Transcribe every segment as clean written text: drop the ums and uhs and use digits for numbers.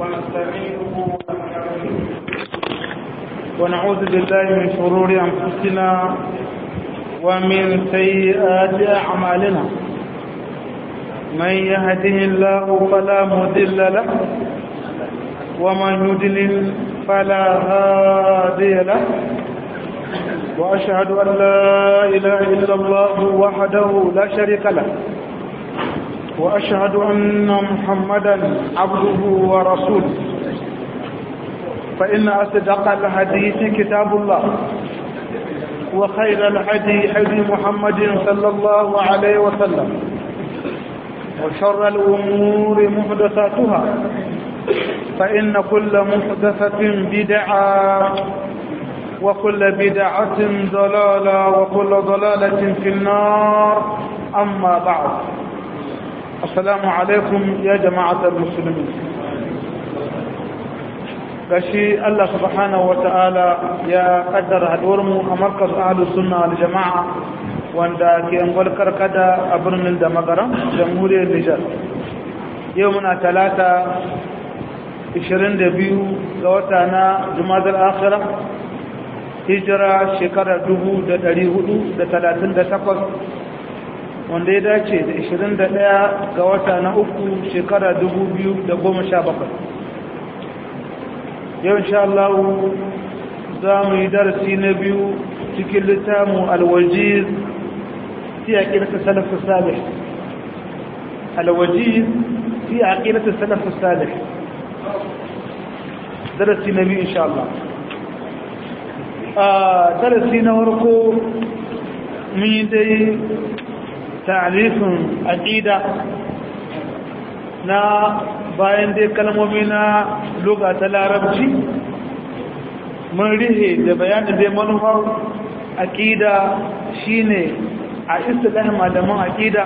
ونستعينه ونعوذ بالله من شرور أنفسنا ومن سيئات أعمالنا من يهده الله فلا مضل له ومن يضلل فلا هادي له وأشهد أن لا إله إلا الله وحده لا شريك له وأشهد أن محمدا عبده ورسوله فإن أصدق الحديث كتاب الله وخير الهدي هدي محمد صلى الله عليه وسلم وشر الأمور محدثاتها فإن كل محدثة بدعة وكل بدعة ضلالة وكل ضلالة في النار أما بعد السلام عليكم يا جماعة المسلمين gashi Allah subhanahu wata'ala ya kaddara haduwarmu a markaz ahlus sunna wal jama'a wanda ke angwal karkada a birnin da magaran jamhuriyar Nijar yau muna talata 22 ga wata na Jumadal Akhirah hijira shekara 1438 wanda ya dace da 21 ga wata na uku shekara 2017 yau insha Allah za mu yi darasi na biyu cikin littafin alwajiz fi aqidati salaf salih alwajiz fi aqidati salaf salih darasi na biyu insha Allah darasi na farko mun yi dai ta'rifin aqida na bayan dai kalmomi na lugha ta larabci mun rihe da bayanin dai manufar aqida shine a istilah malaman aqida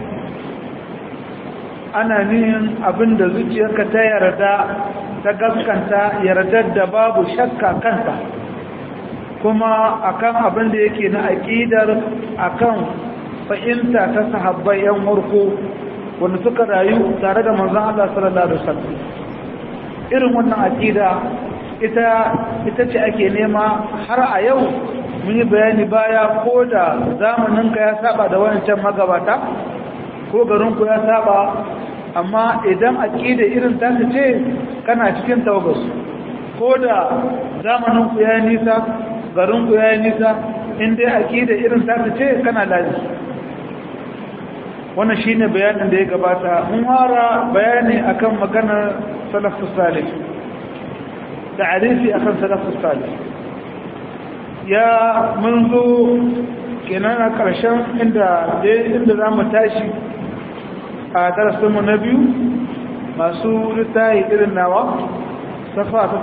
ana nihin abinda zuciyarka ta yarda ta gaskanta yardar da babu shakka kanta kuma akan abinda yake na aqidar akan fahimta ta sahabbai yan warko wanda suka rayu tare da manzon Allah sallallahu alaihi wasallam irin wannan aqida ita ce ake nema har a yau mun yi bayani baya ko da zamanin ka ya saba da wancan magabata ko garin ku ya saba amma idan aqida irin ta ce kana cikin tawagas ko da zamanin ku ya nisa garin ku ya nisa in dai aqida irin ta ce kana lafiya wannan shine bayanin da ya gabata mun fara bayani akan maganar salafus salih ta'arifi akan salafus salih ya mun zo kenan a karshen inda zamu tashi a darasin mu na biyu masu littafi irin nawa safa ta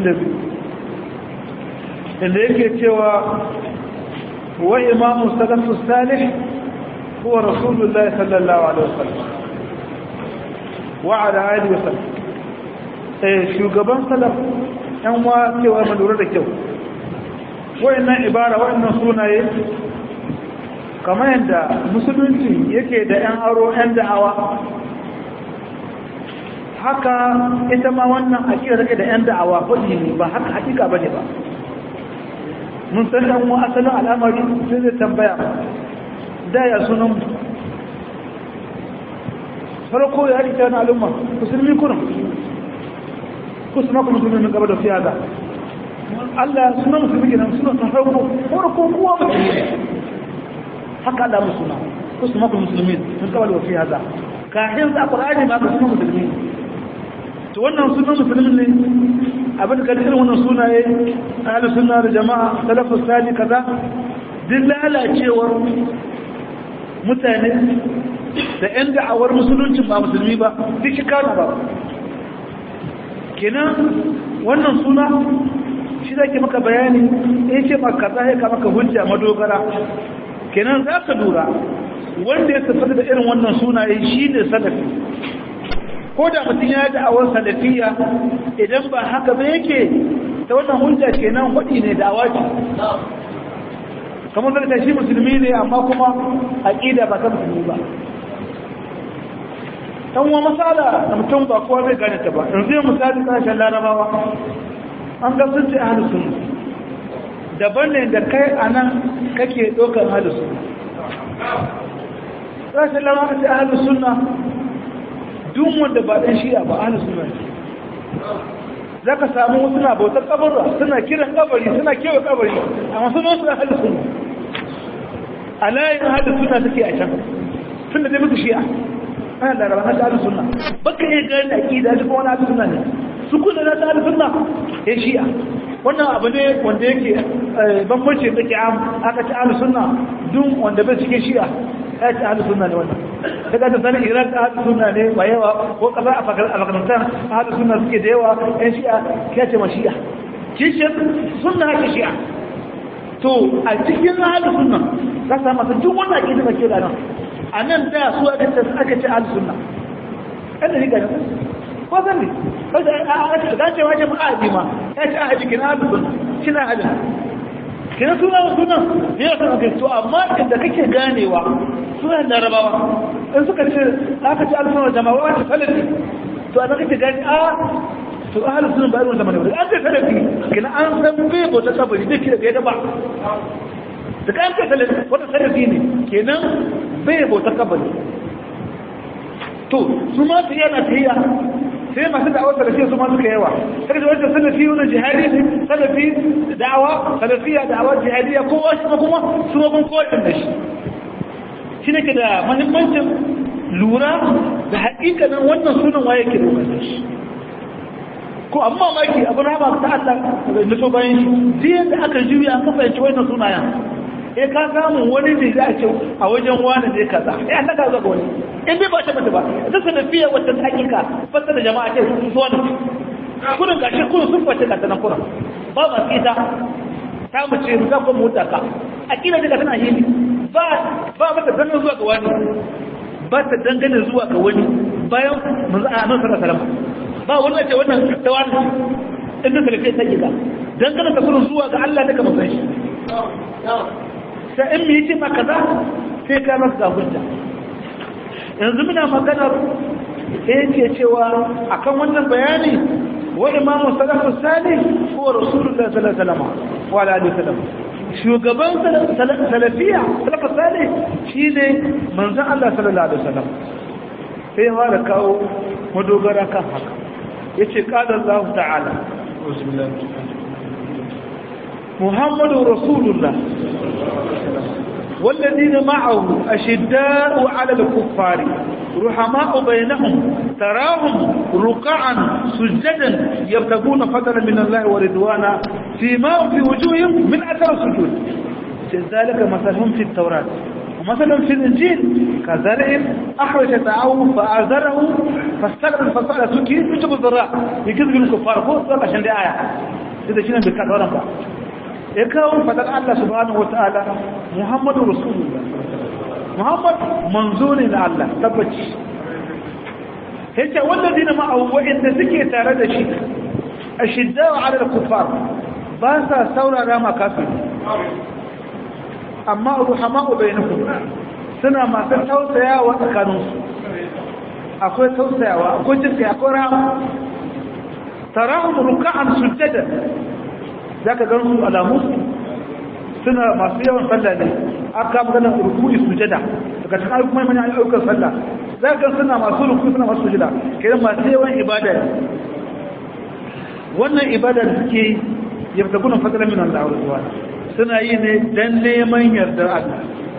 32 inda yake cewa wa imamu salafus salih هو رسول الله صلى الله عليه وسلم وعلى آله وسلم shugaban salaf yan wa cewa mu lura da kyau wayannan ibara wayannan sunaye kamar yadda musulunci yake da yan aro yan da'awa haka ita ma wannan hakika take da yan da'awa kudi ne ba haka hakika bane ba mun san dan wa asalin al'amari sai zai tambaya da ya sunan farko ya rika na al'umma musulmi kuna kuma musulmi gaba da fiya da Allah sunan musulmi kenan sunan ta farko kuwa musulmi haka Allah musuna kuma musulmi sun gaba da fiya da kafin da Qur'ani ma sunan musulmi to wannan sunan musulmi ne abin da irin wannan sunaye ahlus sunna da jama'a salafus salih kaza din lalacewar mutane da 'yan da'awar musulunci ba musulmi ba duk shi kana ba kenan wannan suna shi zai ke maka bayani ya ce maka zai ka maka hujja madogara kenan za ka lura wanda ya tafi da irin wannan sunaye shi ne salafi ko da mutum ya da'awar salafiya idan ba haka ba yake ta wannan hujja kenan hudi ne da'awa ce kamar zai ta shi musulmi ne amma kuma aqida ba ta musulmi ba dan wa masala da mutum ba kowa zai gane ta ba yanzu misali kasashen larabawa an ga sun ce ahlus sunna daban ne da kai anan kake dokar ahlus sunna kasashen larabawa ce ahlus sunna duk wanda ba dan shi'a ba ahlus sunna zaka samu suna bautar kabarra suna kiran kabari suna kewa kabari amma sun wasu ahlus sunna alayin ahlus sunna take a can tunda dai muku shi'a ana da rabar ahlus sunna baka iya gani akida da kuma wani ahlus sunna ne su kullu da ahlus sunna eh shi'a wannan abu ne wanda yake bambanci da ke aka ci ahlus sunna duk wanda bai cikin shi'a ya ci ahlus sunna ne wannan daga ta sanin Iraq ahlus sunna ne ba yawa ko kaza a Afghanistan ahlus sunna suke da yawa ɗan shi'a ya ce ma shi'a kishin sunna ake shi'a to a cikin ahlus sunna ka samu duk wanda ake da ke da nan a nan da su aka ce al-sunna kada ni gani ko zan ne kada aka ga cewa jama'a bi ma ya ce ahadi kina al-sunna kina ahadi kina sunna ne ya san to amma inda kake ganewa sunan larabawa in suka ce aka ce al-sunna jama'a ta salafi to a kake gani to ahlus sunna ba irin zaman ne an ce salafi kina an san bai bota kabari dake da ba da kan ka salafi wata salafi ne kenan bai bauta kabari to su ma su yana tafiya sai masu da'awar salafiya su ma suka yawa sai da wajen salafi wani jihadi salafi da'awa salafiya da'awa jihadiya kowa shi kuma su ma kun kowa da shi shi ne ke da mahimmancin lura da haƙiƙanin wannan sunan waye ke da shi ko amma maki abin rama ta Allah da so bayan shi da aka juya an kafa yace wannan sunayen ka samu wani ne za a ce a wajen wani ne kaza an daga zaga wani in bai ba ta mata ba da sanafiyar wata hakika fasa da jama'a ce sun so ne kudin gashi kudin sun fata ka tana kura ba ma kita ta mu ce za ku mota ka akida daga tana yi ba mata dangane zuwa ga wani ba ta dangane zuwa ga wani bayan manzo a nan sallallahu alaihi ba wannan ce wannan tawani inda sanafiyar ta gida dangane ta kudin zuwa ga Allah daga manzon shi sai in mu yi ce maka za sai ka masu ga hujja yanzu muna maganar da yake cewa akan wannan bayani wa imamu salafu salih ko rasulullah sallallahu alaihi wasallam wa alihi wasallam shugaban salafiya salafu salih shine manzon Allah sallallahu alaihi wasallam sai ya fara kawo madogara kan haka yace qala Allah ta'ala محمد رسول الله والذين معه أشداء على الكفار رحماء بينهم تراهم ركعا سجدا يبتغون فضلا من الله ورضوانا فيما في وجوههم من أثر السجود ذلك مثلهم في التوراة ومثلا في الإنجيل كزرع أخرج شطأه فآزره فاستغرب فصار سكين يجب الضراء يكذب الكفار فوق عشان دي آية إذا شنا بالكثرة بقى يكون فتن الله سبحانه وتعالى محمد رسول الله محمد منزول إلى الله تبتش هيك والذين معه وإن ذكي تارد شيء الشداء على الكفار باسا سورة راما كافر أما الرحماء بينهم سنة ما تتوسيا وتكانوس أقول توسيا وأقول جسي أقول راما تراهم ركعا سجدا za ka gan su alamu suna masu yawan sallah ne aka magana rukuni sujada daga cikin ayyukan manyan ayyukan sallah za ka gan suna masu rukuni suna masu sujada kiran masu yawan ibada ne wannan ibada da suke yabta gudun fadalar minan da aure suna yi ne don neman yardar Allah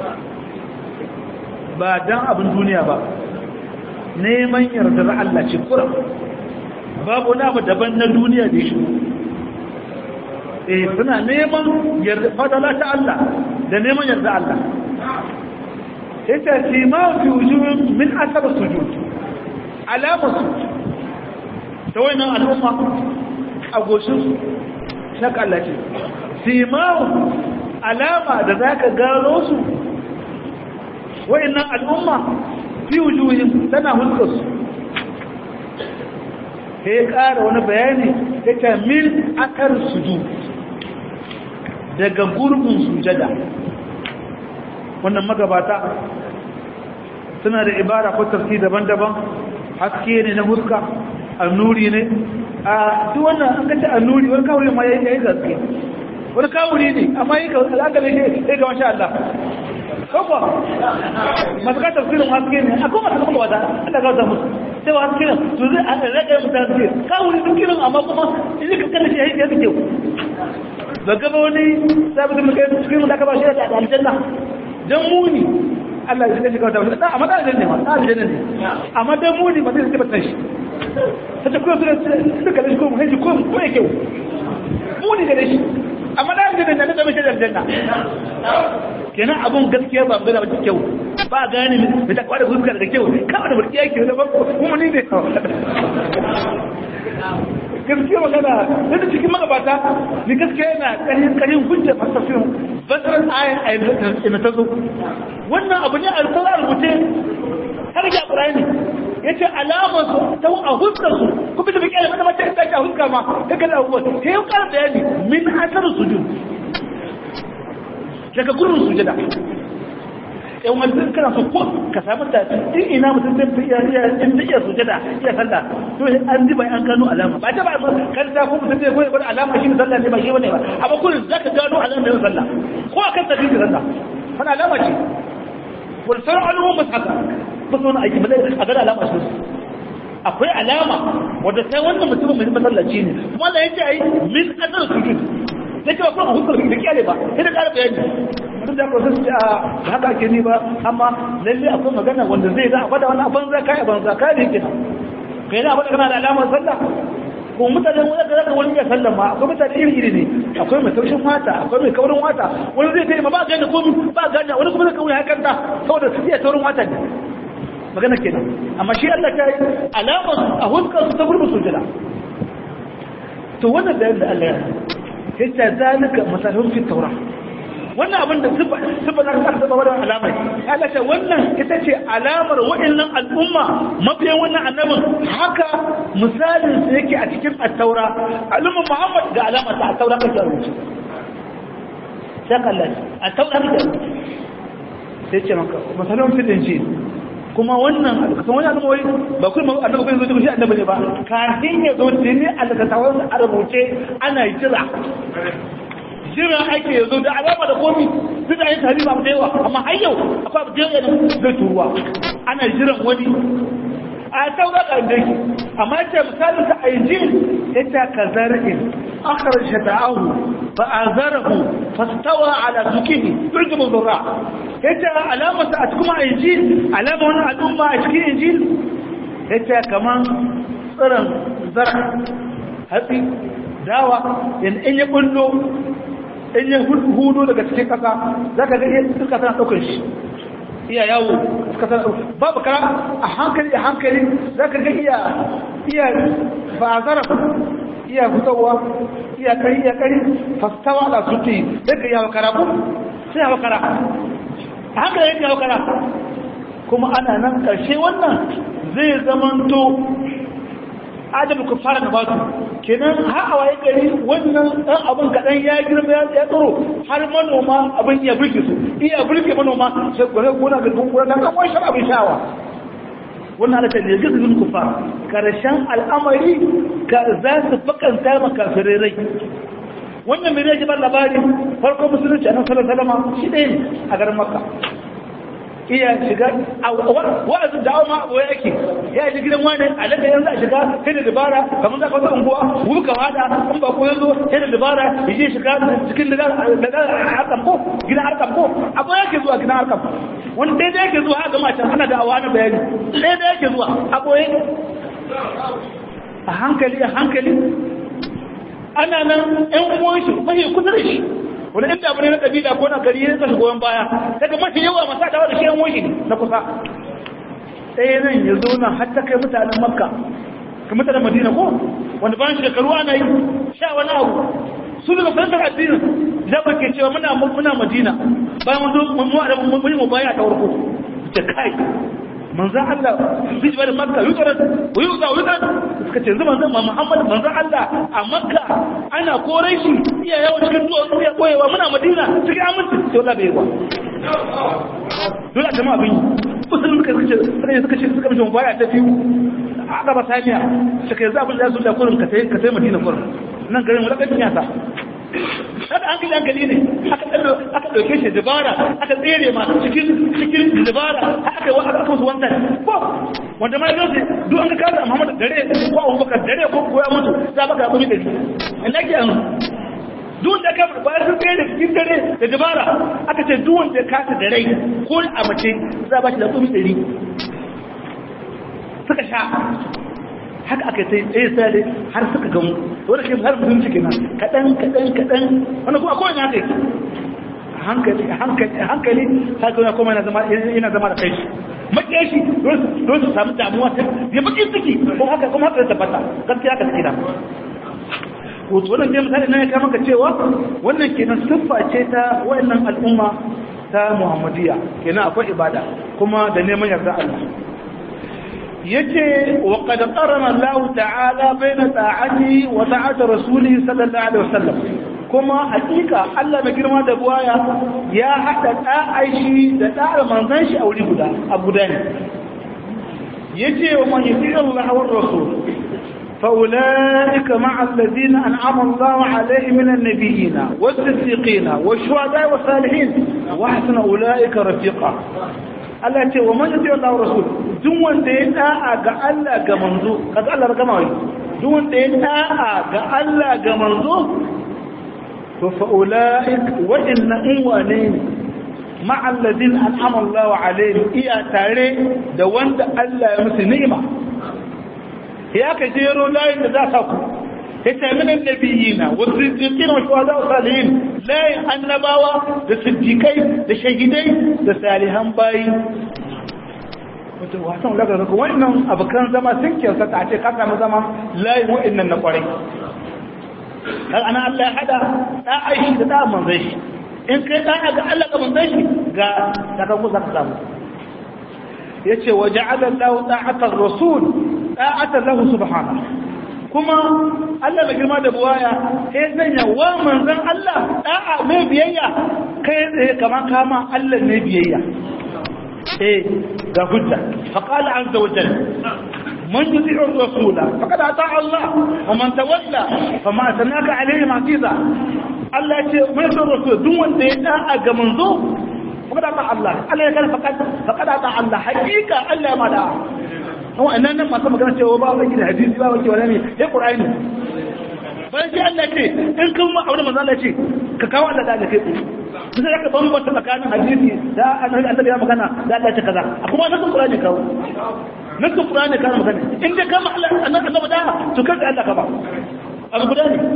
ba don abin duniya ba neman yardar Allah ce kura babu wani abu daban na duniya da shi suna neman fadala ta Allah da neman yarda Allah ita sima fi wujuhin min asar sujud alama su ta wannan al'umma a goshin su shaka Allah ce sima alama da zaka gano su wayannan al'umma fi wujuhin tana hulkar su sai ƙara wani bayani yake min akar sujud daga gurbin sujada wannan magabata suna da ibara ko tafsir daban-daban haske ne na huska annuri ne a duk wannan an kace annuri wani kawuri ma yayi gaske wani kawuri ne amma yake alaka ne sai ga masha Allah koko masu ka tafsirin haske ne akwai masu kuma wata Allah ga wata musu sai wa haske ne to zai a rage musu haske kawuri duk kirin amma kuma idan ka kalle shi yayi da kyau ba gaba wani sabu da muke cikin da ka ba shi da aljanna dan muni Allah ya shiga wata wata amma da aljanna ma da aljanna ne amma dan muni ba zai tabbata shi sai ko su da kalle ko mu haji ko yake muni da shi amma da aljanna ne da mashi da aljanna kenan abun gaskiya ba magana ba kyau ba gane mai takwa da fuska da kyau kawai da burkiya ke da ba kuma ni ne gaskiya magana da cikin magabata ni gaskiya yana karin hujja fasafin basar ayin ina ta zo wannan abu ne alƙawar rubuce har ya ƙurani ya ce alamar su ta a huskar su kuma da bukiyar mata mace ta a huska ma ta kada abubuwa ta yi ƙarar bayani min asar sujud daga gurin sujada yan wani kana so ko ka samu ta in ina mutum zai iya sujada iya sallah to an ji bai an gano alama ba ta ba kan ta ko mutum zai koyi wani alama shi sallah ne ba shi bane ba amma kullum zaka gano alama da sallah ko akan tafi da sallah wannan alama ce wal sar'u mashaka ba so na aiki ba a ga alama shi akwai alama wanda sai wannan mutum mai masallaci ne kuma Allah yake ai min azal sujud nake ba kuma hukar da kiyale ba sai da ƙara bayani sun da kosa su a haka ake ni ba amma lalle akwai magana wanda zai za a fada wani banza kai ne kenan kai na fada kana da alamar sallah ko mutane wanda da zaka wani ya sallah ma akwai mutane iri ne akwai mai taushin mata akwai mai kaurin wata wani zai kai ma ba gane komai ba gane wani kuma zai kauri hakan da saboda su iya taurin wata ne magana kenan amma shi Allah ta yi alamar a huskar su ta gurbin sujada to wannan da yadda Allah ya yace zalika masalun fi tawra wannan abin da sifa za ka saba wannan alamar Allah ce wannan ita ce alamar waɗannan al'umma mabiyan wannan annabin haka misalin sa yake a cikin at-taura al'umma Muhammad ga alamar ta at-taura kake rubuce sai Allah at-taura kake sai ce maka masalun fi dinji kuma wannan kan wani annabi ba kuma annabi bai zo da shi annabi ne ba kafin ya zo ne Allah ta tawo a rubuce ana jira ake yazo da alama da komi duk da yin tarihi ba da yawa amma har yau akwai abu da yawa zai turuwa ana jiran wani a taura da dake amma ce misalin ta aijin ita kazar'in akhraj shata'ahu fa azarahu fastawa ala sukihi turjumu dhurra ita alamar ta kuma aijin alama wannan al'umma a cikin injil ita kaman tsiran zara hatsi dawa in ya bullo in ya hudu daga cikin kasa zaka ga iska tana daukar shi iya yawo iska tana babu kara a hankali zaka ga iya bazara iya fitowa iya kari fastawa ala suti daga yawo kara ko sai yawo kara a hankali yake yawo kara kuma ana nan karshe wannan zai zamanto adabu ku fara gabatu kenan har a waye gari wannan dan abun kadan ya girma ya tsoro har manoma abin ya burge su iya burge manoma sai gona da gona dan kan wani abin shawa wannan da ne gizin ku fara karshen al'amari ka za su fakanta makafirai rai wannan me zai ba labari farko musulunci annabi sallallahu alaihi wasallam shi dai a garin makka iya shiga wa'azin da ma abu yake ya ji gidan wani alaka yanzu a shiga sai da dabara kamar za ka wata unguwa wuka wada in ba ko yanzu sai da dabara yaje shiga cikin da harkar ko gidan harkar ko abu yake zuwa gidan harkar wani dai da yake zuwa ga matan ana da awa na bayani dai da yake zuwa abu yake a hankali ana nan ɗan uwan shi bai kusa da shi wani inda abu ne na kabila ko na gari ya kashi goyon baya daga mafi yawa masu adawa da shi yan wani na kusa ɗaya nan ya zo nan har ta kai mutanen makka ka mutanen madina ko wanda bayan shekaru ana yi sha wani abu su daga fahimtar addinin za mu ke cewa muna madina bayan mun zo mun yi mu baya ta warko da kai manzan Allah zai ji bada makka yukarar suka ce yanzu manzan Muhammad manzan Allah a makka ana korai shi iya yawon cikin zuwa ya koyewa muna madina cikin aminci sai wala bai yawa dole a jama'a bin musulun suka mishi mubaya ta fiye a gaba saniya suka yi zaɓin da su da kurin ka sai madina kurin nan garin wulaƙancin yasa kada hankali ne aka ɗauke shi dabara aka tsere ma cikin dabara aka yi aka musu wanda ko wanda ma yanzu duk an ka kasa Muhammad dare ko Abubakar dare ko ya mutu za baka abin da ina ke an duk da ka bayar sun tsere cikin dare da dabara aka ce duk wanda ya kasa dare ko a mace za ba shi da tsumi 100 suka sha haka aka sai sai har suka gamu wanda ke har mutum ciki na kadan wannan kuma akwai haka yake hankali haka kuma yana zama da kai makiya shi don su samu damuwa ta ya baki ciki kuma haka da tabbata gaskiya haka take da wato wannan ne misali na ya kama ka cewa wannan kenan siffa ce ta wayannan al'umma ta Muhammadiyya kenan akwai ibada kuma da neman yarda Allah yace wa qad qarana Allah ta'ala baina ta'ati wa ta'ati rasulih sallallahu alaihi wasallam kuma hakika Allah mai girma da buwaya ya hada ta'aishi da ta'ar manzon shi a wuri guda abu da ne yace wa man yuti Allah wa rasul fa ulaika ma'a alladhina an'ama Allah alaihim minan nabiyina was-siddiqina wash-shuhada'i was-salihin wa hasuna ulaika rafiqa Allah ce wa man yuti Allah wa rasul duk wanda ya da'a ga Allah ga manzo kaga Allah ga mawai duk wanda ya da'a ga Allah ga manzo to fa ulaik wa inna wane ma'a alladhina an'ama Allah alaihim iya tare da wanda Allah ya musu ni'ima ya ka jero layin da za ka ku yace min annabiyina wa siddiqina wa shuhada wa salihin layin annabawa da siddiqai da shahidai da salihan bayi wato wasan daga ga wannan abukan zama sun kyauta ta ce ka samu zama layin wa'annan na kwarai har ana Allah ya hada da aishi da da manzon shi in kai da ga Allah ga manzon shi ga daga ku zaka samu yace waja'ala Allahu ta'ata ar-rasul ta'ata lahu subhanahu kuma Allah mai girma da buwaya sai sanya wa manzon Allah da'a mai biyayya kai tsaye kama Allah ne biyayya ga hujja fa qala azza wa jalla man yuti'u ar-rasula faqad ata'a Allah wa man tawalla fama arsalnaka alayhi hafiza Allah ce mai son rasul duk wanda ya da'a ga manzo faqad ata'a Allah Allah ya kana faqad ata'a Allah hakika Allah ya mada wannan nan masu magana cewa ba wani da hadisi ba wani wala ne sai Qur'ani bayan shi Allah ce in kan ma aure manzo Allah ce ka kawo Allah da kai sai ka bambanta tsakanin hadisi da Allah ya magana da Allah ce kaza kuma nan Qur'ani kawo nan Qur'ani kawo magana in da kama Allah annabi da to kaga Allah ka ba abu guda ne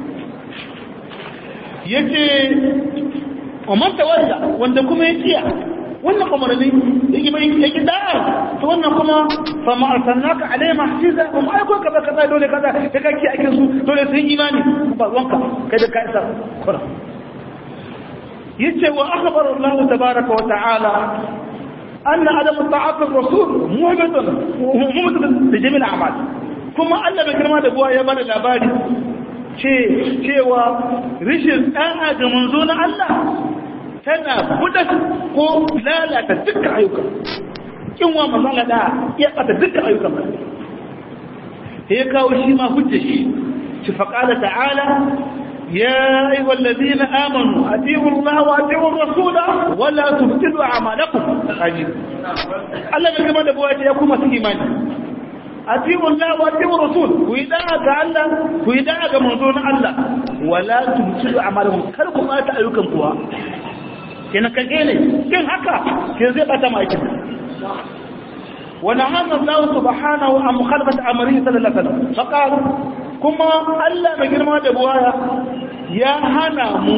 yace man tawalla wanda kuma ya kiya wannan umarni yake da'a to wannan kuma fa ma arsalnaka alayhi mahfiza kuma ai ko kaza dole kaza da kake aikin su dole sun imani ba wanka kai da ka isa kura yace wa akhbara Allah tabaaraka wa ta'ala anna adam ta'at ar-rasul muhammadun bi jami'il a'mal kuma Allah bai girma da buwa ya bada labari cewa rishin da'a ga manzo na Allah tana buɗe ko lalata dukkan ayyukan kin wa manzala da ya bata dukkan ayyukan ba sai kawo shi ma hujja shi fa qala ta'ala ya ayyuhal ladina amanu atiiu Allah wa atiiu ar-rasul wa la tubtilu a'malakum ajib Allah bai gama da buwa ya kuma su imani atiiu Allah wa atiiu ar-rasul ku yi da'a ga Allah ku yi da'a ga manzon Allah wa la tubtilu a'malakum kar ku bata ayyukan kuwa kenan kage ne kin haka ke zai bata maki wa nahana Allah subhanahu an mukhalafat amri sallallahu alaihi wasallam faqala kuma Allah mai girma da buwaya ya hana mu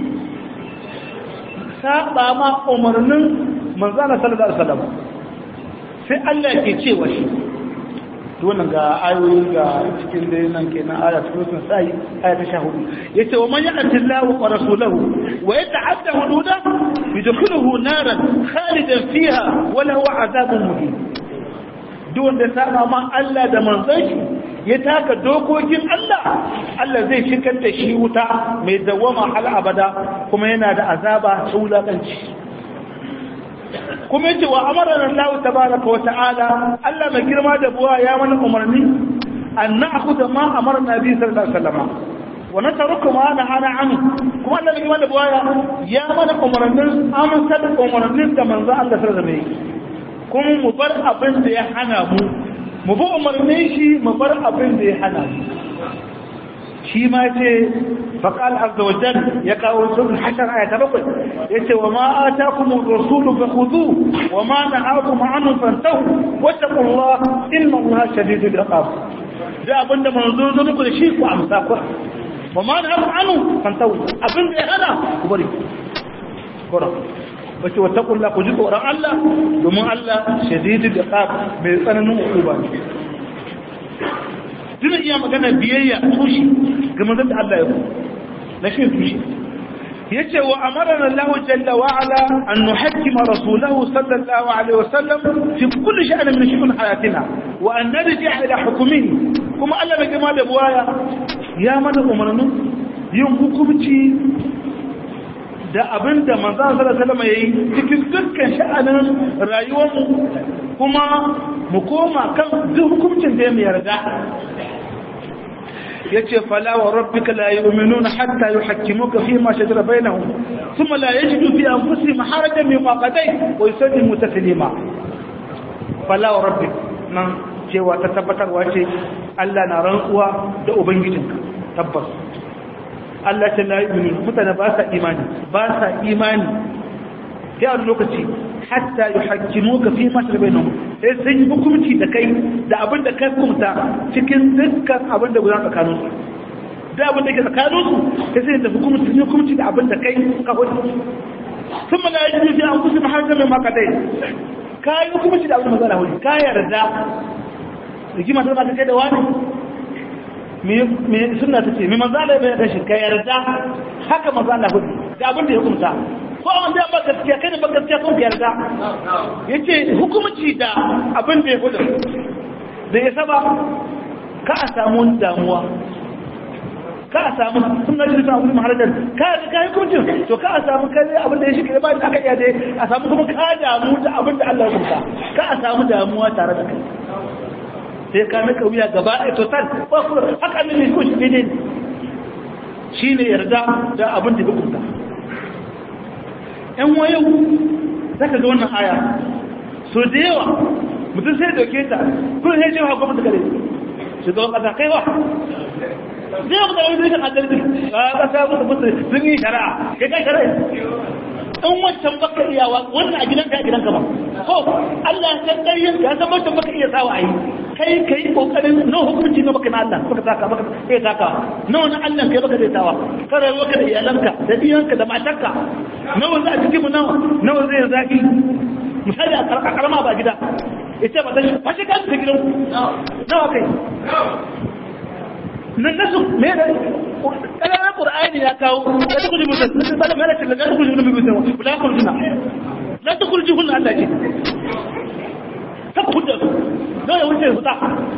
saba ma umarnin manzon sallallahu alaihi wasallam sai Allah ke cewa shi wannan ga ayoyi ga cikin dai nan kenan aya cikin sai aya ta 14 yace wa man ya'ti Allah wa rasulahu wa yata'adda hududa yudkhiluhu naran khalidan fiha wa lahu 'adabun muhin duk wanda saba ma Allah da manzon shi ya taka dokokin Allah Allah zai shigar da shi wuta mai dawama hal abada kuma yana da azaba ta wulakanci kuma yace wa amara Allah tabaaraka wa ta'ala Allah mai girma da buwa ya mana umarni an na'khudha ma amara nabi sallallahu alaihi wasallam wa natruku ma nahana anhu kuma Allah mai girma da buwa ya mana umarnin amsal umarnin da manzo Allah sallallahu alaihi wasallam kuma mu bar abin da ya hana mu bi umarnin shi mu bar abin da ya hana mu shi ma ce faqal azza wa jalla ya kawo sura hashar aya ta 7 yace wa ma ataakum ar-rasulu fakhudhu wa ma nahakum anhu fantahu wattaqullaha inna allaha shadidul iqab da abinda manzo zo muku da shi ku amsa ku wa ma nahakum anhu fantahu abinda ya hana ku bari kora wace wattaqullaha ku ji tsoron Allah domin Allah shadidul iqab mai tsananin hukuma ne duna iya magana biyayya tushi ga manzon da Allah ya ku na shi tushi yace wa amarna Allah jalla wa ala an nuhakkima rasulahu sallallahu alaihi wasallam fi kulli sha'n min shu'un hayatina wa an narji'a ila hukmihi kuma Allah bai gama da buwaya ya mana umarnin yin hukunci da abinda manzon sallallahu alaihi wasallam yayi cikin dukkan sha'anin rayuwarmu kuma mu koma kan duk hukuncin da ya yarda yace fala wa rabbika la yu'minuna hatta yuhakkimuka fi ma shajara bainahum thumma la yajidu fi anfusihim harajan mimma qadayt wa yusallimu taslima fala wa rabbika nan cewa ta tabbatarwa ce Allah na rantsuwa da ubangijinka tabbas Allah ta la yu'minu mutane ba sa imani sai a lokaci hatta yuhakkimuka fi ma shajara bainahum sai sun yi hukunci da kai da abin da kai kumta cikin dukkan abin da guda tsakanin su da abin da ke tsakanin su sai sai da hukunci da abin da kai ka hudu sun mana yi ji an kusa mahaifin mai makadai ka yi hukunci da abin da mazana hudu ka yarda rigima ta zama kai da wani me suna ta ce me mazana bai da shi ka yarda haka mazana hudu da abin da ya kumta ko wanda ya baka gaskiya kai da baka gaskiya kun yarda yace hukunci da abin da ya gudu da ya saba ka a samu damuwa ka a samu sunna da ta wuri maharajar ka hukuncin to ka a samu kai abin da ya shi ba da aka iya dai a samu kuma ka damu da abin da Allah ya hukunta ka a samu damuwa tare da kai sai ka maka wuya gaba ɗaya total haka ne ko shi ne shine yarda da abin da ya hukunta ‘yan wayo za ka ga wannan aya so da yawa mutum sai dauke ta kuma sai cewa gwamnati gare shugaban ƙasa kai wa zai yawa mutane zai kan adalci a ƙasa mutu sun yi shari'a kai kai shari'a in wancan baka iyawa wannan a gidanka ba ko Allah ya ƙaryin ya san wancan baka iya sawa a yi kai kokarin no hukunci na baka na Allah baka saka baka sai saka no na Allah kai baka zai sawa kada waka da iyalanka da diyanka da matarka nawa za a cikin mu nawa zai zaki misali a karama ba gida yace ba tashi fashe kan ta gidan nawa kai nan nasu me da kana Qur'ani ya kawo da kuji mutum sai da malaka da kuji mutum bula kurjuna la tukurji kullu Allah ce ta kudu no ya wuce huta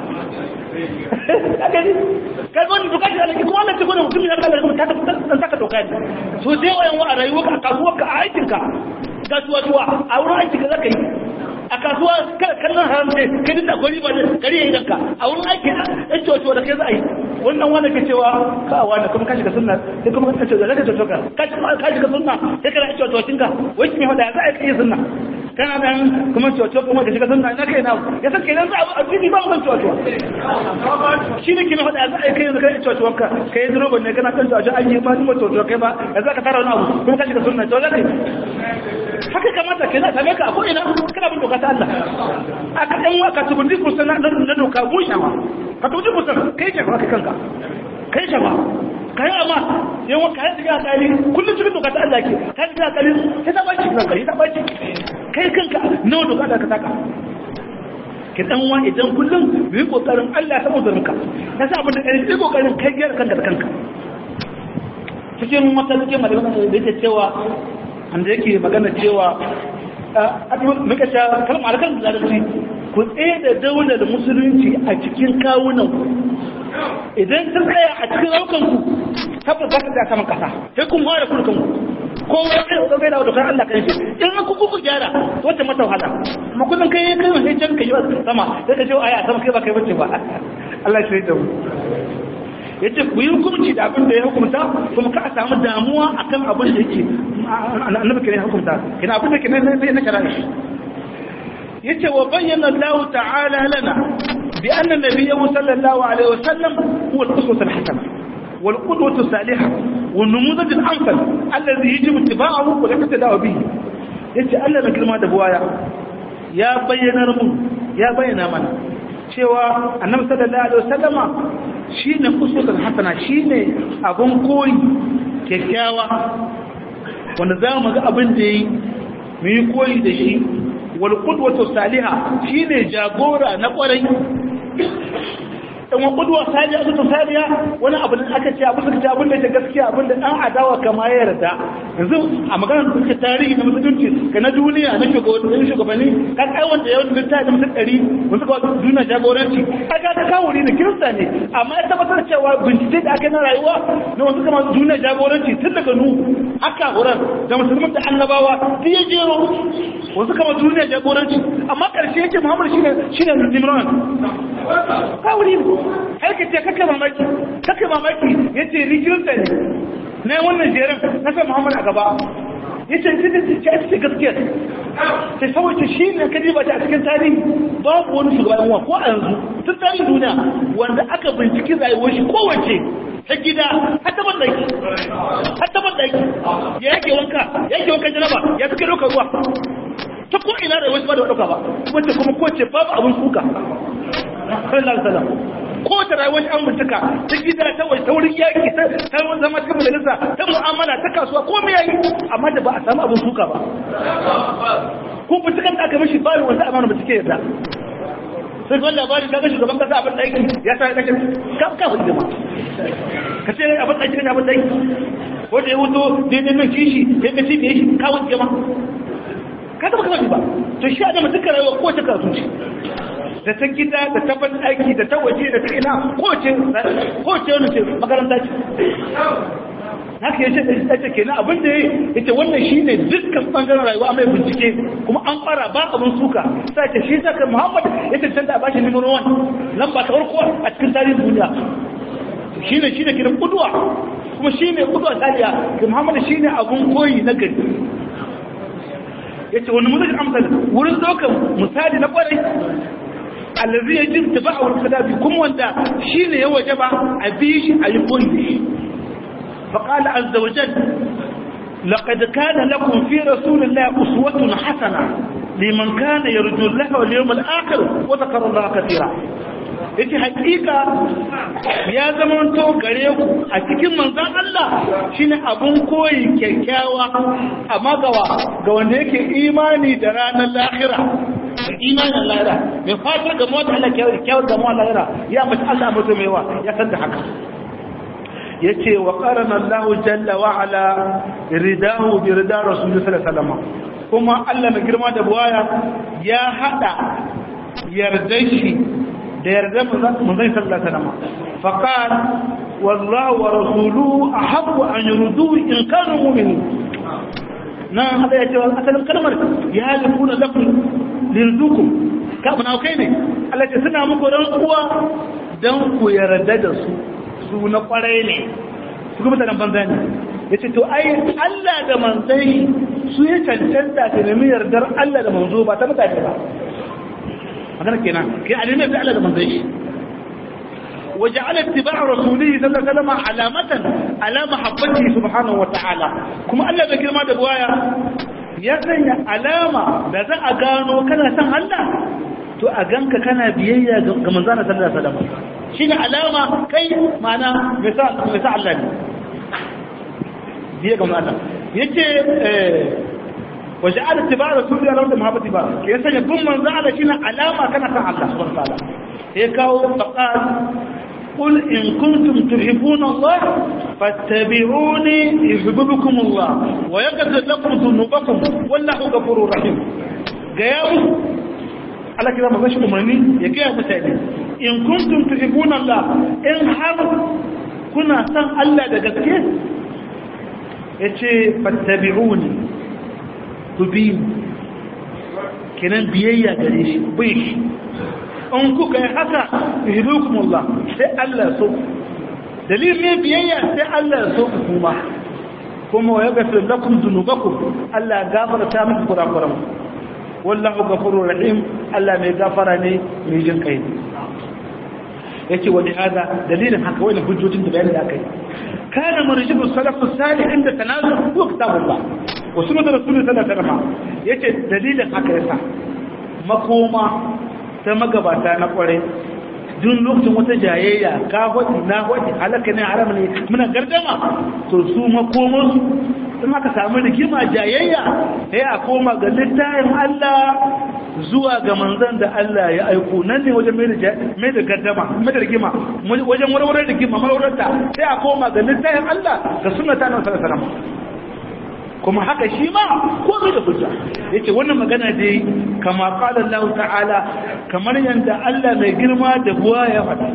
kai wani duka shi alaki kuma Allah ce gona mutum ya kalla kuma ta saka doka ne so sai wayan wa a rayuwa a kasuwa ka a aikin ka kasuwa a wurin aikin ka zaka yi a kasuwa kallon haram ce kai da gwari ba kare yayin ka a wurin aiki a cewa da kai za a yi wannan wanda ke cewa ka wani kuma ka shiga sunna sai kuma ka ce da zaka to ka shiga sunna sai kana cewa to tinka wai me hada za a yi sunna kana dan kuma cewa kuma ka shiga sunna ina kai na ya san kenan za a addini ba mun cewa shi ne kina hada za a yi kai da kai cewa ka kai zuruban ne kana kan cewa an yi ba ni to kai ba ya za ka tara wani abu kuma ka shiga sunna to zaka haka kamata kai za ka ga ko ina kana bin doka ta Allah aka dan waka tubundi kusan na doka bushawa ka tubundi kusan kai ke ka kanka kai shaba kai amma yawan kai daga kali kullum cikin doka ta Allah ke kai daga kali sai ta baci kanka ta baci kai kanka nawa doka da ka saka ki dan wa idan kullum bi kokarin Allah saboda ranka yasa abin da kai kokarin kai gyara kanka da kanka cikin matsalolin magana da yake cewa anda yake magana cewa muka ce kalmar kan larabci ku tsaye da daular musulunci a cikin kawunan idan ta tsaya a cikin raukanku tabbas za ka tsaya saman kasa sai kun fara kurkanku ko wani kai da dokar Allah kan shi in ku gyara wata mata wahala amma kullun kai sai can kai sama sai ka ce ai a sama kai ba kai bace ba Allah shi da mu yace ku yi hukunci da abin da ya hukunta kuma ka samu damuwa akan abin da yake annabi kare hukunta kina abin da kina na shari'a yace wa bayyana Allah ta'ala lana bi anna nabiyyu sallallahu alaihi wasallam huwa al-uswah al-hasana wal qudwah as-salihah wan numudaj al-amsal alladhi yajibu ittiba'uhu wa iqtida'u bihi yace Allah na girma da buwaya ya bayyana mana cewa annabi sallallahu alaihi wasallama shine uswah al-hasana shine abun koyi kyakkyawa wanda za mu ga abin da yi mu yi koyi da shi wal qudwatu salihah shine jagora na kwarai dan qudwa salihah wani abu da aka ce abu da ta abin da ta gaskiya abin da dan adawa kama ya yarda yanzu a maganar da tarihi na musulunci ga na duniya na shugabanni kan ai wanda ya wanda ta da mutum 100 wanda ga duniya jagoranci kaga ta kawuri ne kirista ne amma ya tabbatar cewa bincike da aka na rayuwa na wanda kama duniya jagoranci tun daga nu aka horar da musulmin da annabawa duk ya jero wanda kama duniya jagoranci amma karshe yake Muhammad shine Nimran kawuri har ka ce kake mamaki yace ni kirista ne wannan jerin na sai Muhammad a gaba yace ce gaskiya sai saboda shi ne kadi ba ta cikin tarihi babu wani shugaban uwa ko a yanzu tun tarihin duniya wanda aka binciki rayuwar shi kowace ta gida har ta bandaki ya yake wanka janaba ya fi kai ruwa ta ko ina rayuwar shi ba da ɗauka ba wacce kuma kowace babu abin suka sallallahu alaihi wasallam ko ta rayuwar an mutuka ta gida ta wai taurin yaki ta zama ta majalisa ta mu'amala ta kasuwa ko me yayi amma da ba a samu abin suka ba ko mutukan da aka mishi bari wanda amana ba take yarda sai wannan labari kaga shugaban kasa abin aiki ya sa kake ka wani jama'a kace abin aiki ne abin aiki ko da ya wuto daidai nan kishi sai ka ci shi ka wani jama'a ka taba kawai ba to shi adam duka rayuwa ko ta kasuwanci da ta gida da ta ban aiki da ta waje da ta ina ko ce wani ce makaranta ce haka yace kenan abin da yace wannan shine dukkan bangaren rayuwa mai bincike kuma an fara ba abin suka sai ce shi saka Muhammad yace tanda a bashi number 1 lamba ta farko a cikin tarihin duniya shine kiran kudwa kuma shine kudwa taliya ke Muhammad shine abun koyi na gari yace wani mutum amsal wurin dokan misali na kwarai allazi yajib tabau al-qadabi kuma wanda shine ya wajaba a bi shi a yi koyi فقال عز وجل لقد كان لكم في رسول الله أسوة حسنة لمن كان يرجو الله واليوم الآخر وذكر الله كثيرا yace hakika ya zama to gare ku a cikin manzon Allah shine abun koyi kyakkyawa amma ga wanda yake imani da ranar lahira imanin lahira mai fata ga mota Allah kyakkyawar ga mota lahira ya mutu Allah mutu maiwa ya san da haka yace wa qarana Allah jalla wa ala ridahu bi rida rasul sallallahu alaihi wasallam kuma Allah mai girma da buwaya ya hada yardan shi da yardan manzon sallallahu alaihi wasallam faqal wallahu wa rasuluhu ahabbu an yurdu in kanu mu'minin nan hada yace asalin kalmar ya halifuna lakum lirdukum ka bana kai ne Allah ya suna muku rantsuwa dan ku yarda da su na kwarai ne su kuma mutanen banza ne ya ce to ai Allah da manzai su ya cancanta ta nemi yardar Allah da manzo ba ta mutane ba magana kenan kai a nemi Allah da manzai shi waje ala ittiba' rasulihi sallallahu alaihi wasallam alamatan ala mahabbatihi subhanahu wa ta'ala kuma Allah da girma da buwaya ya sanya alama da za a gano kana san Allah to a ganka kana biyayya ga manzana sallallahu alaihi wasallam shi ne alama kai mana misa Allah ne biya ga Allah yace waje ala tibar rasulullahi sallallahu alaihi wasallam ba ke sanya kun manzo Allah shi ne alama kana kan Allah subhanahu wa ta'ala ya kawo faqal qul in kuntum tuhibbuna Allah fattabi'uni yuhibbukum Allah wa yaghfir lakum dhunubakum wallahu ghafurur rahim ga yawo Allah kira maka shi umarni ya gaya mutane in kuntum tuhibbuna Allah in har kuna san Allah da gaske yace fattabi'uni ku bi kenan biyayya gare shi bai shi in kuka yi haka yuhibbukumullah sai Allah so dalilin biyayya sai Allah so kuma wa yaghfir lakum dhunubakum Allah gafarta muku kurakuran wallahu ghafurur rahim Allah mai gafara ne mai jin kai yake wani hada dalilin haka wani hujjojin da bayani da aka yi kana marjibu salafus salih inda tanazul wa kitabullah wa sunnat rasulullah sallallahu alaihi wasallam yace dalilin haka yasa makoma ta magabata na kware duk lokacin wata jayayya ka hodi na hodi halaka ne haram ne muna gardama to su makomon in aka samu rigima jayayya sai a koma ga littafin Allah zuwa ga manzon da Allah ya aiko nan ne wajen mai da gardama mai da rigima wajen warware rigima marwarta sai a koma ga littafin Allah da sunnata na sallallahu alaihi wasallam kuma haka shi ma komai da hujja yace wannan magana dai kama qala Allah ta'ala kamar yanda Allah mai girma da buwa ya faɗa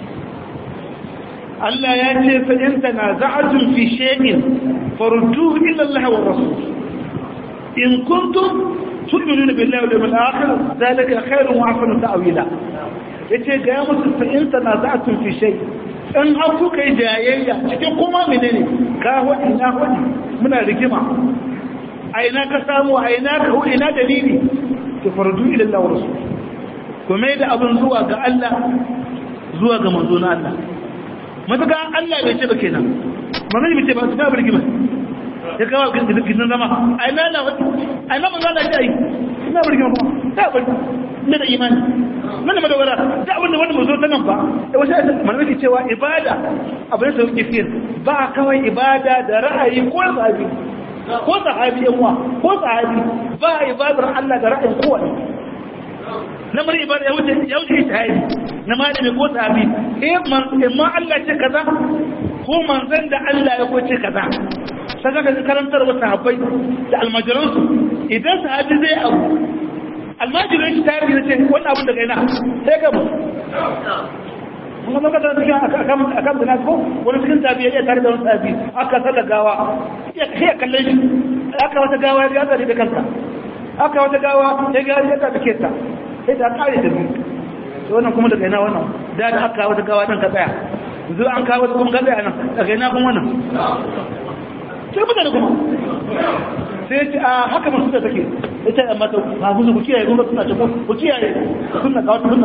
Allah ya ce fa in tanaza'tum fi shay'in farudduhu ila Allah wa rasul in kuntum tu'minuna billahi wal yawmil akhir dhalika khairun wa ahsanu ta'wila yace ga ya musu fa in tanaza'tum fi shay'in in har kuka yi jayayya cikin kuma menene ka wani na wani muna rigima a ina ka samu a ina ka hu ina dalili ki fardu ila Allah wa rasul kuma da abin zuwa ga Allah zuwa ga manzo na Allah matuka Allah bai ce ba kenan manzo bai ce ba ta rigima ya kawo gidan zama a ina na wani a ina manzo na ji ina rigima ba ta bari ne da imani nan da madawara da abin da wani mazo ta nan ba da wasu malamai cewa ibada abin da sauki fiye ba kawai ibada da ra'ayi ko sahabi yanwa ko sahabi ba ibadar Allah da ra'ayin kowane lamar ibada ya wuce shahidi na malami ko sahabi ma Allah ce kaza ko manzon da Allah ya koce kaza sai ka karantar wa sahabbai da almajiransu idan sahabi zai abu almajirin shi tarihi na ce wannan abin daga ina sai ga mu mun ga kada da akan da nasu wani cikin tabi ya tare da wani tabi aka saka gawa ya kalle shi aka wata gawa ya tsare da kansa aka wata gawa ya ga ya tsare da ta sai ta kare da mu to wannan kuma daga ina wannan da aka wata gawa dan ka tsaya yanzu an kawo wata kuma ka tsaya nan daga ina kuma wannan sai mutane kuma sai ce a haka masu da take ita amma ta hafu ku kiyaye kuma suna ce ku kiyaye sunna ka wata sunna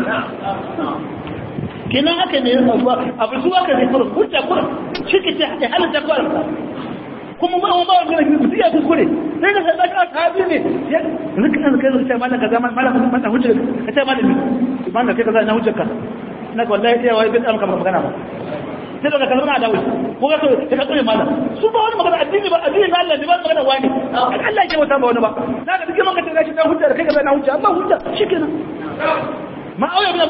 kenan haka ne abu zuwa ka ne fara hujja kura shi ke ce ya halatta kura kuma ba wani gina mutum ya kuskure sai ka sai ka sahabi ne ya zaka kai ce mallan kaza mallan hujja ka ce mallan mallan kai kaza na hujja ka na wallahi sai wai bin amka magana ba sai daga kalmar da wuce ko ga sai ka tsare malam su ba wani magana addini ba addini na Allah ne ba magana wani Allah ke wata ba wani ba daga duk man ka tana shi dan hujja da kai kaza na hujja amma hujja shikenan ma'awiya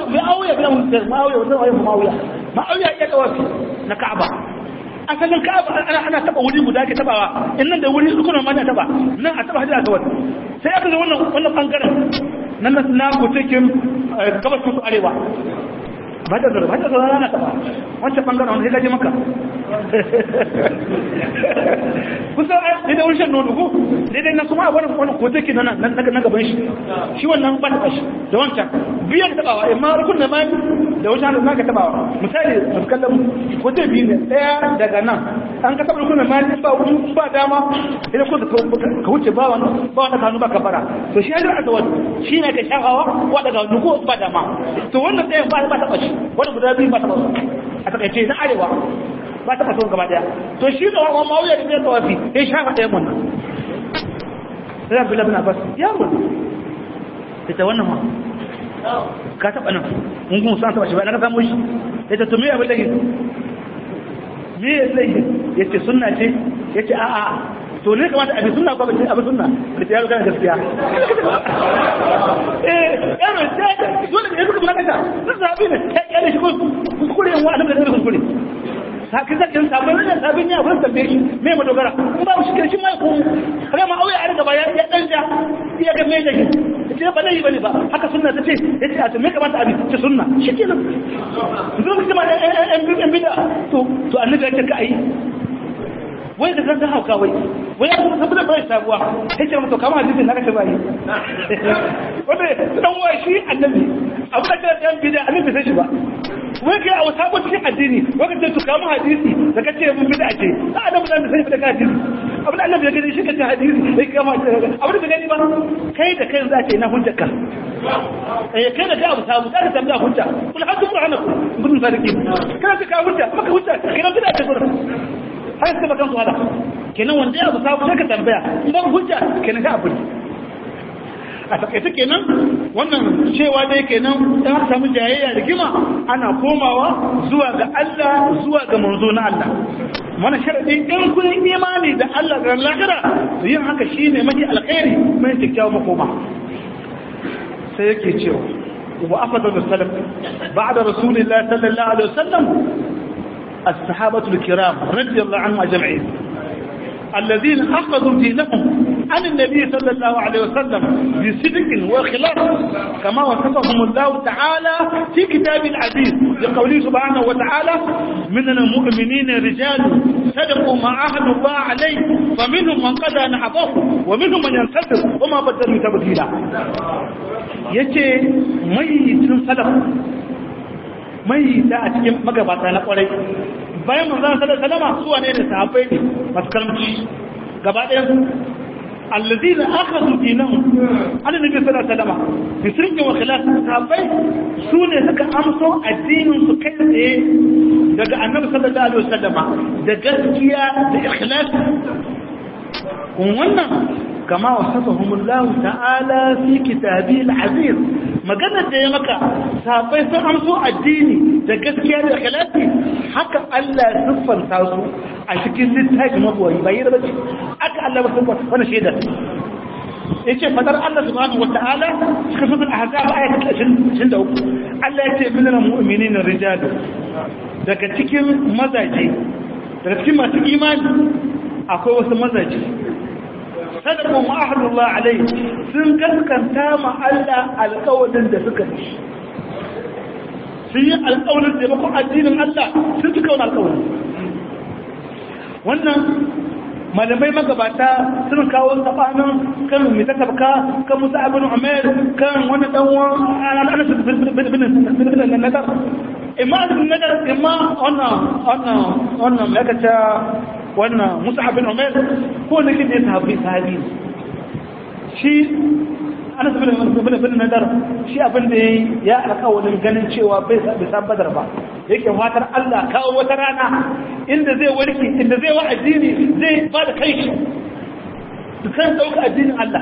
ya tawafi na Ka'aba asalin Ka'aba ana taba wuri guda ke tabawa innan da wuri uku ma na taba nan a taba hadira kawai sai aka zo wannan bangaren nan na ku cikin gabas ku arewa ba ta zara na taba wancan bangaren wanda ya gaji maka kusa ne da wurshen nono ko daidai na kuma wani kote ke na gaban shi wannan ba ta shi da wancan biyan tabawa amma rukun da mai da wancan hannun naka tabawa misali a kallon kote biyu ne daya daga nan an ka taba rukun da mai ba dama idan ko ka wuce ba wani kanu ba ka fara to shi hajjar aka wani shi ne ka shafawa wa daga wani ko ba dama to wannan ɗayan ba ta ɓaci wani guda biyu ba ta ɓaci a takaice na arewa ba ta ɓaci gaba ɗaya to shi da wani mawuyar da ya tawafi ya shafa ɗayan wannan sai abin labin abbas ya mutu ita wannan ma ka taɓa nan mun kuma san taɓa shi ba na ka samu shi ita to me abin da ke me ya tsaye ya ce sunna ce ya ce a'a to ne kamata abin sunna ko abin sunna da ya rubuta gaskiya yaro sai dole ne suka maka ta sun zabi ne kai kai shi kuskure yan wa'ada da kuskure sakin zakin sabon ne sabin ya abin tambaye shi me ma dogara in ba shi kirkin mai ko kaga ma auya a riga ba ya dan ja ya ga me yake ce ba dai bane ba haka sunna ta ce yace a to me kamata abin ce sunna shikenan dole kuma en bida to annabi ya ce ka ai wai da zan hauka wai ya kuma saboda bai sabuwa sai ce masa kama hadisin naka bai wanda dan wai shi annabi abu da kira dan bid'a annabi sai shi ba wai kai a sabo cikin addini wai ka ce to kama hadisi da kace mun bid'a ce a annabi dan sai da hadisi abu da annabi ya gani shi kace hadisi sai kama abu da gani ba kai da kai za ka yi na hujjarka kai da kai abu sabu za ka tambaya hujja kul hadu burhanakum bin sadiki kana ka hujja maka hujja kana bid'a ce gurin har sai bakan su hada kenan wanda ya samu sai ka tambaya idan hujja kenan ka abu a takaice kenan wannan cewa dai kenan dan samu jayayya da gima ana komawa zuwa ga Allah zuwa ga manzo na Allah wannan sharadi in kun imani da Allah da lahira to yin haka shine mafi alkhairi mai kyakkyawan makoma sai yake cewa wa afadalu salaf ba'da rasulillahi sallallahu alaihi wasallam الصحابة الكرام رضي الله عنهم أجمعين الذين أخذوا دينهم عن النبي صلى الله عليه وسلم بصدق وإخلاص كما وصفهم الله تعالى في كتاب العزيز لقوله سبحانه وتعالى من المؤمنين رجال صدقوا ما عاهدوا الله عليه فمنهم من قضى نحبه ومنهم من ينتصر وما بدلوا تبديلا يجي ميت صدق mai da a cikin magabata na kwarai bayan manzon sallallahu alaihi wasallam su wane ne sahabbai ne masu karamci gaba ɗaya su allazina akhadhu dinahum annabi sallallahu alaihi wasallam bi sirri wa khilaf sahabbai su ne suka amso addinin su kai tsaye daga annabi sallallahu alaihi wasallam da gaskiya da ikhlas wannan kama wasafahumullahu ta'ala fi kitabil aziz magana da ya maka sahabbai sun amso addini da gaskiya da ikhlasi haka Allah ya siffanta su a cikin littafin mabuwayi bai da bace aka Allah ba siffanta wannan shaida yace fadar Allah subhanahu wata'ala cikin suratul ahzab ayat 23 Allah yace minal mu'minina rijalu daga cikin mazaje daga cikin masu imani akwai wasu mazaje sadaqu ma ahadullah alayhi sun gaskanta ma Allah alƙawarin da suka yi sun yi alƙawarin da bakon addinin Allah sun cika wannan alƙawarin wannan malamai magabata sun kawo sabanin kan mai tasabka kan Musa ibn Umair kan wani dan uwan Anas bin Nadar imma ibn Nadar imma wannan makata wannan Musa bin Umair ko ne kin da sahabi shi Anas bin Nadar shi abin da ya alƙawarin ganin cewa bai san Badar ba yake fatar Allah kawo wata rana inda zai warke inda zai wa addini zai ba da kai shi kan dauka addinin Allah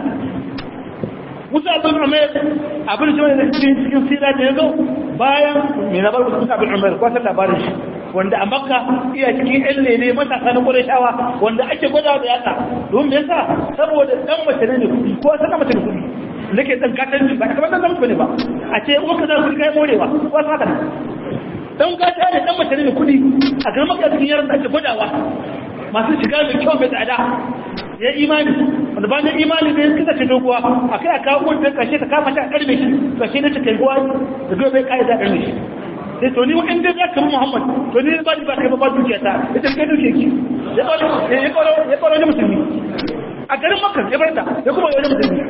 Musa bin Umair abin da cikin sira da yazo bayan mai labarin Musa bin Umair ko ta labarin shi wanda a Makka iya cikin ƴan lele matasa na Qurayshawa wanda ake gwada da yaka don me yasa saboda dan mace ne kudi ko san mace ne kudi nake dan gatanci ba kamar dan mutum ne ba a ce ko ka za ku kai morewa ko haka ne dan gata ne dan mace ne kudi a ga Makka cikin yaran da ake gwadawa masu shiga mai kyau mai tsada ya imani wanda ba ne imani ne kika ce doguwa akai aka kawo wanda kashe ta kama ta karbe shi kashe ne ta kai guwa da gobe kai da karbe shi sai to ni wanda za ka Muhammad to ni ba ni ba kai ba dukiya ta ita kai duke ki ya koro ne musulmi a garin Makka ya barda ya kuma yi musulmi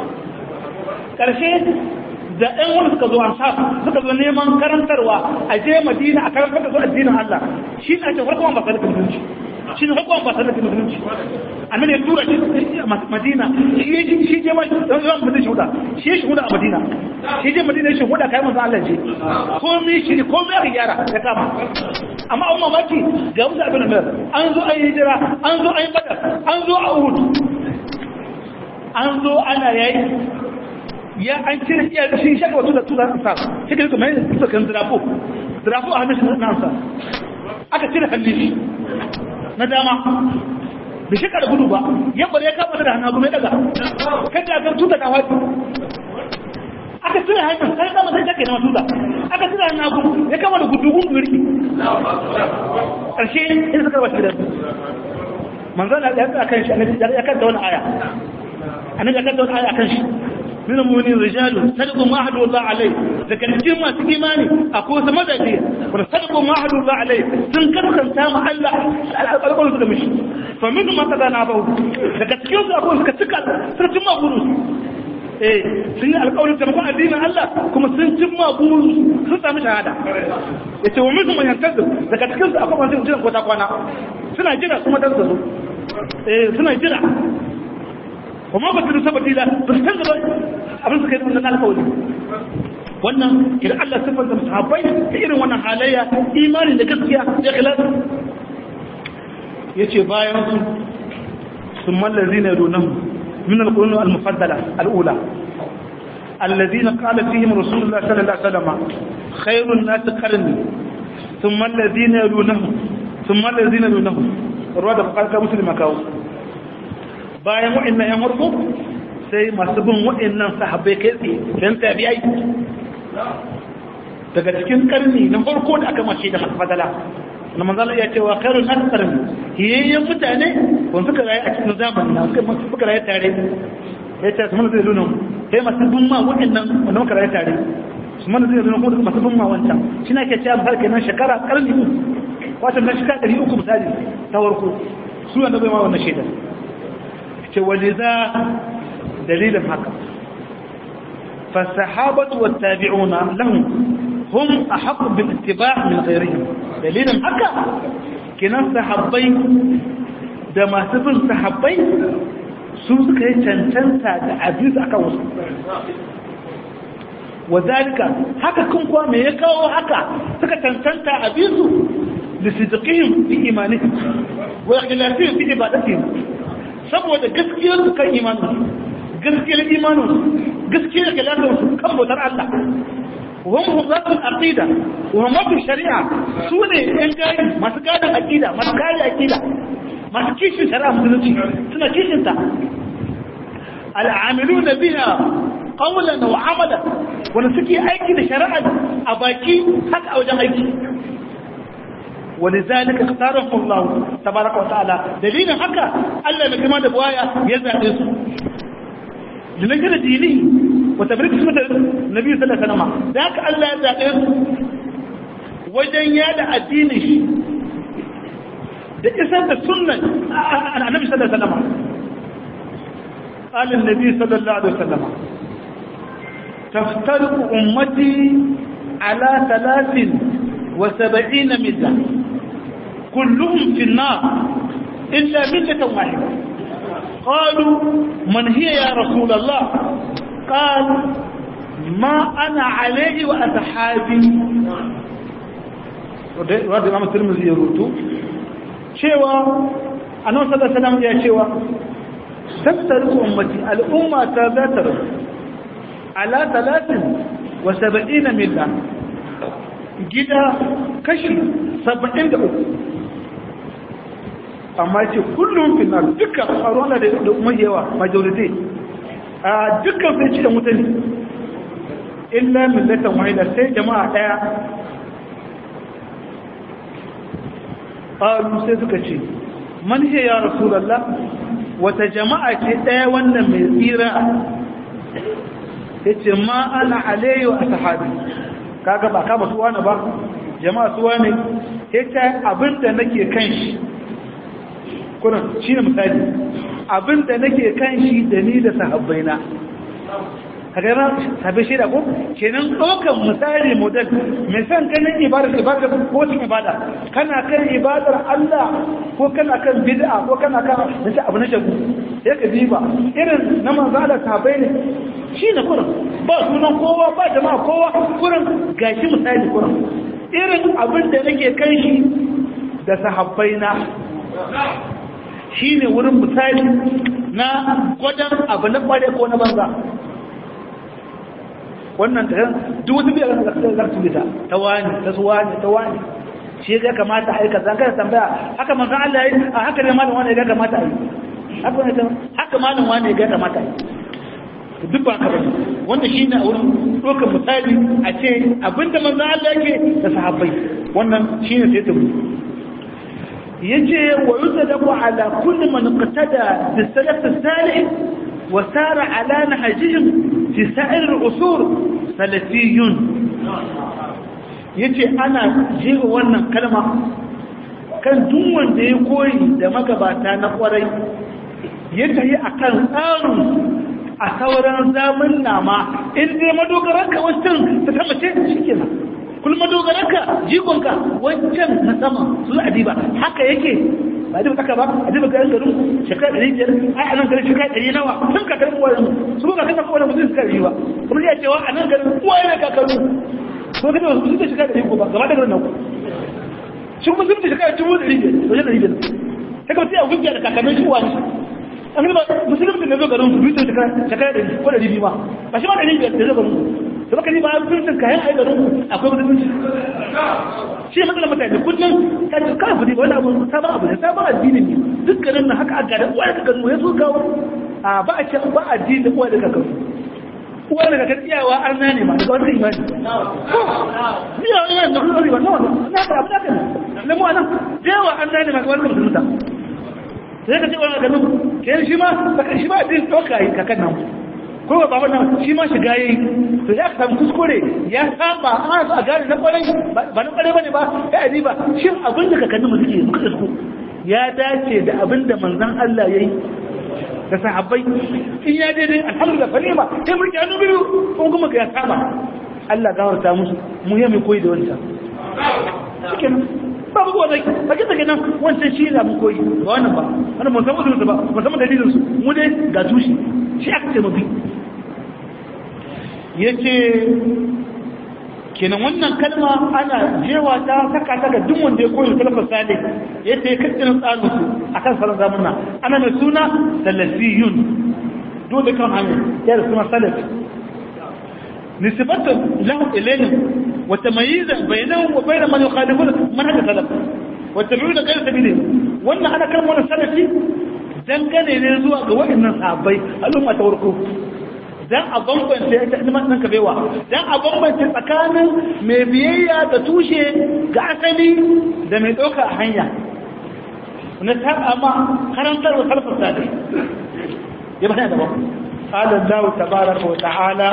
karshe da ɗan wani suka zo ansar suka zo neman karantarwa a je Madina a karantar da su addinin Allah shi ne ake farkon ba sai da musulunci shi ne farkon ba sai da musulunci annabi ya tura shi Madina shi je mai dan mutum shuda shi shuda a Madina shi je Madina shi shuda kai manzo Allah je komai shi komai aka gyara ya kama amma umma maki ga Musa ibn Umar an zo ayi hijira an zo ayi Badar an zo a Uhud an zo ana yayi ya an cire iya shi shaka wato da tunan ansar shi ke kuma yin kan drafo a hannun na ansar aka cire hannun shi na dama bai shaka da gudu ba ya bare ya kama da hannu kuma ya daga kada ga tuta da wani aka cire hannun sai dama sai take na tuta aka cire hannun ya kama da gudu gungu riki karshe in suka wace da manzo Allah ya kan shi annabi ya kan da wani aya annabi ya kan da wani aya kan shi min al-mu'minin rijalun sadaqu ma ahadu Allah alayhi daga cikin masu imani akwai wasu mazaje wanda sadaqu ma ahadu Allah alayhi sun karkanta ma Allah alƙalƙalin su da mishi fa min ma kadana ba daga cikin su akwai suka cika sun ma buru sun yi alƙawarin taimakon addinin Allah kuma sun cimma buru sun sami shahada yace wa min man yantazu daga cikin su akwai masu jiran kota kwana suna jira kuma dan su suna jira kuma ba su sabati da ba su san gaba abin su kai da wannan alƙawari wannan idan Allah sifar da sahabbai da irin wannan halayya imani da gaskiya da ikhlas yace bayan su sun mallazina yadunahu min al-qurun al-mufaddala al-ula alladhina qala fihim rasulullah sallallahu alaihi wasallam khairun nas qarni thumma alladhina yadunahu thumma alladhina yadunahu ruwa da bukhari muslim kawo bayan wa'annan yan farko sai masu bin wa'annan sahabbai kai tsaye dan tabi'ai daga cikin karni na farko da aka mace da fadala na manzala ya ce wa khairun nas qarni hiyayyen mutane wanda suka rayu a cikin zamani na suka rayu tare ya ce su mana zai nuna sai masu bin ma wa'annan wanda muka rayu tare su mana zai nuna kuma masu bin ma wancan shi na ke cewa misali kenan shekara karni wato na shekara 300 misali ta farko su wanda bai ma wannan shaidar ce waliza dalilin haka fasahabatu wattabi'una lahum hum ahqqu bil ittiba' min ghayrihim dalilin haka kinan sahabbai da masu bin sahabbai su suka yi cancanta da aziz akan wasu wadalika haka kun kuwa me ya kawo haka suka cancanta azizu lisidqihim fi imanihim wa ikhlasihim fi ibadatihim saboda gaskiyar su kan imanin gaskiyar imanin gaskiyar kalatar su kan bautar Allah wani hukumar aqida wani shari'a su ne yan gari masu gadon aqida masu kare aqida masu kishin shari'a musulunci suna kishin ta al'amilu na biya qawlan wa amalan wanda suke aiki da shari'a a baki haka a wajen aiki ولذلك اختارهم الله تبارك وتعالى دليل حقا ألا بكما دبوايا يزع يسوع لنجل ديني وتبريك سنة النبي صلى الله عليه وسلم ذاك ألا يزع يسوع وجن يدع الدينش ده إسان السنة عن النبي صلى الله عليه وسلم قال النبي صلى الله عليه وسلم تفترق أمتي على 73 ملة كلهم في النار إلا ملة واحدة قالوا من هي يا رسول الله قال ما أنا عليه وأصحابي رضي الله الترمذي يروتو شيوا أنا صلى الله عليه وسلم يا شيوا تفترق أمتي الأمة تبتر على 73 ملة gida kashi 73 amma ce kullum final dukkan faruwa da mai yawa majority a dukkan sai ci da mutane illa millatan wahida sai jama'a daya qalu sai suka ce man hiya ya rasulullah wata jama'a ce daya wannan mai tsira yace ma ana alayhi wa ashabi kaga ba ka ba su wani ba jama'a su wani ita abinda nake kan shi kuna shine misali abinda nake kan shi da ni da sahabbaina kaga ran sabe shi da ko kenan dokan misali model me san ganin ibada ko cikin ibada kana kan ibadar Allah ko kana kan bid'a ko kana kan wani abu na shagu sai ka diba irin na manzo Allah sahabbai ne shine kuran ba sunan kowa ba jama'a kowa kuran gashi misali kuran irin abin da nake kan shi da sahabbaina shine wurin misali na gwadan abu na kware ko na banza wannan ta duk wata biyar da zartu bita ta wani ta suwani ta wani shi ya kamata a yi kaza kada tambaya haka manzon Allah ya yi a haka ne malam wani ya kamata a yi haka malam wani ya kamata a yi duk ba ka bane wanda shi ne a wurin ɗaukar misali a ce abinda manzon Allah yake da sahabbai wannan shi ne sai ta mu yace wa yusadaku ala kulli man qatada bi salaf salih وسار على نهجهم في سائر الأصول سلفي yace ana jefa wannan kalma kan duk wanda ya koyi da magabata na kwarai ya tayi akan tsarin a sauran zamanna ma in dai madogaranka wancan ta tabbace shikenan kullum madogaranka jikonka wancan na sama su adiba haka yake ba da haka ba adiba ga garin shekara 500 ai anan garin shekara 100 nawa tun ka garin uwayen su ba kana kowa mutum suka yi ba kuma ya cewa anan garin uwayen ka karu ko kada su da shekara 100 ko ba gaba da garin nan shi kuma sun da shekara 100 wajen 100 haka sai a gudiya da kakannin shi uwayen an ba musulmi da zo garin su biyu shekara 100 ko 200 ba ba shi ma 100 da zo garin su baka ni ba mutum kayan ai garin akwai musulunci shi matsalar mutane kullum ka ji ka fudi wani abu sabon abu da sabon addini ne dukkanin na haka aka da uwa da kakanmu ya so kawo a ba a ce ba addini uwa da kakanmu uwa da kakan iyawa an nane ma daga wani imani iyawa imani na kuma riba na fara abu da kan na mu anan yawa an nane ma wani musulunta sai ka ce wani kakanmu ke shi ma addini ɗauka yi kakan nan ko ba wannan shi ma shiga yayi to ya samu kuskure ya saba a gane na kwarai ba na kwarai bane ba ya yi ba shin abin da kakanni mu suke muka tsako ya dace da abin da manzon Allah yayi da sahabbai in ya daidai alhamdulillah fa ni'ma sai mun ji biyu ko kuma ya saba Allah gawarta musu mu yi mai koyi da wancan shikenan babu zuwa zai sake sake nan wancan shi za mu koyi ba wannan ba wannan mun san usulunsu ba mun san dalilin su mu dai ga tushi shi aka ce mu bi yace kenan wannan kalma ana jewa ta saka ta ga duk wanda ya koyi kalmar salih yace ya kaddara tsarin su akan salon zamanna ana mai suna salafiyun dole kan hanya ya da suna salafi nisbatan lahu ilayhim wa tamyizan bainahum wa bain man yukhalifun manhaj salaf wa tabi'una ghayr sabilihi wannan ana kalmar salafi dangane ne zuwa ga wa'annan sahabbai al'umma ta warko dan a bambance ita ilman ɗan kabewa dan a bambance tsakanin mai biyayya da tushe ga asali da mai ɗauka a hanya na taɓa ma karantar wa salafar sadi ya bayan da ba ƙalar dawo tabaraka wa ta'ala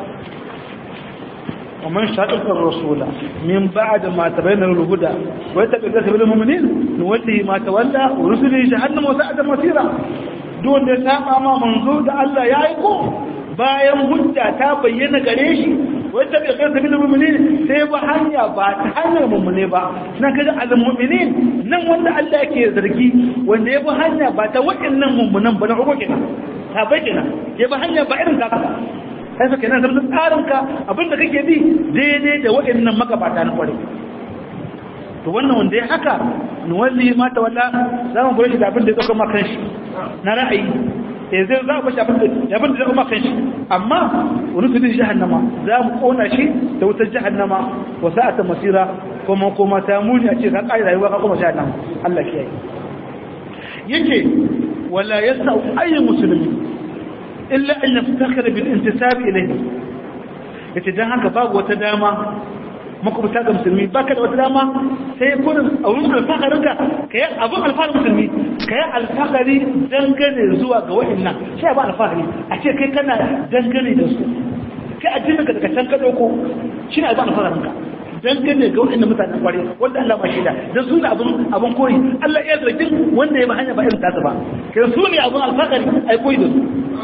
ومن شاقق الرسول من بعد ما تبين الهدى ويتبع سبيل المؤمنين نوله ما تولى ورسله جهنم وساءت مصيرا دون da saba ma manzo da Allah ya aiko bayan hujja ta bayyana gare shi wata bai kai sabilin mu'minin sai ba hanya ba ta hanyar mu'mine ba na kaga al-mu'minin nan wanda Allah yake zargi wanda ya bi hanya ba ta waɗannan mu'minan ba na uku kenan ta bayyana ya bi hanya ba irin zaka sai ka kenan zama tsarinka abinda kake bi daidai da waɗannan magabata na kware to wannan wanda ya haka nuwalli mata walla za mu bar shi da abin da ya dauka maka shi na ra'ayi zai za mu bashi abin da ya dauka maka shi amma rusulin jahannama za mu kona shi da wutar jahannama wa sa'ata masira kuma ta muni a ce ka kai rayuwa ka kuma jahannama Allah kiyaye yake wala yasau ayyu muslimin illa an yaftakhira bil intisab ilayhi yace dan haka babu wata dama makwabta ga musulmi baka da wata dama sai kullum a wurin alfaharinka kai abun alfaharin musulmi kai alfahari dangane zuwa ga wa'annan sai ba alfahari a ce kai kana dangane da su kai addinin ka daga can ka dauko shine abun alfaharinka dangane ga wa'annan mutanen kware wanda Allah ba shi da dan su ne abun koyi Allah ya zargin wanda ya ba hanya ba irin tasu ba kai su ne abun alfahari ai koyi da su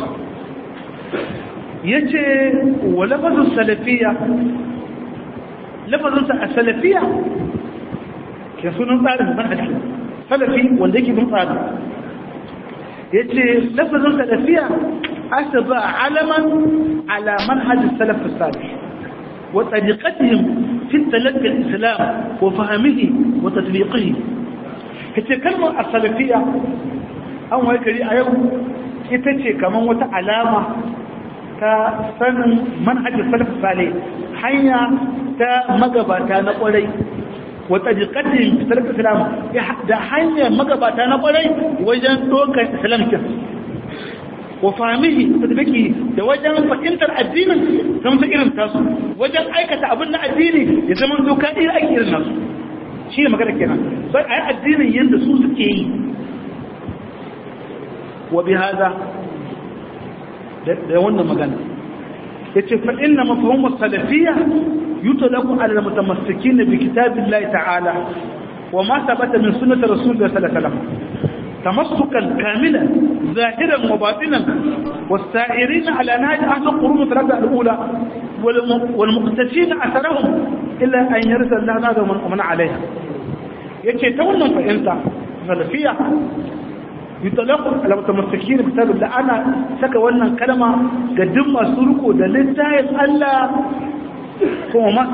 yace wa lafazun salafiyya lafazun salafiyya ke sunan tsarin manhaji salafi wanda yake bin tsari yace lafazun salafiyya asaba alaman ala manhaj salaf salih wa tariqatihim fi talaqi al-islam wa fahmihi wa tatbiqihi yace kalmar as-salafiyya an wai kari a yau ita ce kaman wata alama ta sanin manhajin salaf salih hanya ta magabata na kwarai wata jikatin salaf islam da hanyar magabata na kwarai wajen dokar islam kin wa fahimihi tadbiki da wajen fahimtar addinin zama irin tasu wajen aikata abin na addini ya zama doka irin aiki irin nasu shi ne magana kenan sai a yi addinin yadda su suke yi wa bi hada da wannan magana yace fa inna mafhum as-salafiyya yutlaqu ala al-mutamassikina bi kitabillahi ta'ala wa ma thabata min sunnati rasulillahi sallallahu alaihi wasallam tamassukan kamilan zahiran wa batinan was-sa'irin ala nahj ahli al-qurun al-thalatha al-ula wal muqtasin atharahum illa an yarsal lana wa man alaiha yace ta wannan fahimta salafiyya yutalaqu ala mutamassikina bi kitabillah ana saka wannan kalma ga duk masu riko da littafin Allah kuma ma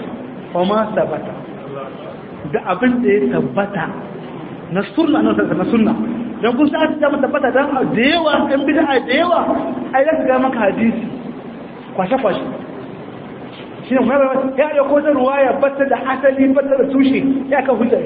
sabata da abin da ya tabbata na sunna na sunna dan kun sa ta tabbata dan da yawa dan bid'a da yawa ai da ga maka hadisi kwashe shi ne mai ya da ko da ruwaya batta da asali batta da tushe ya ka hujja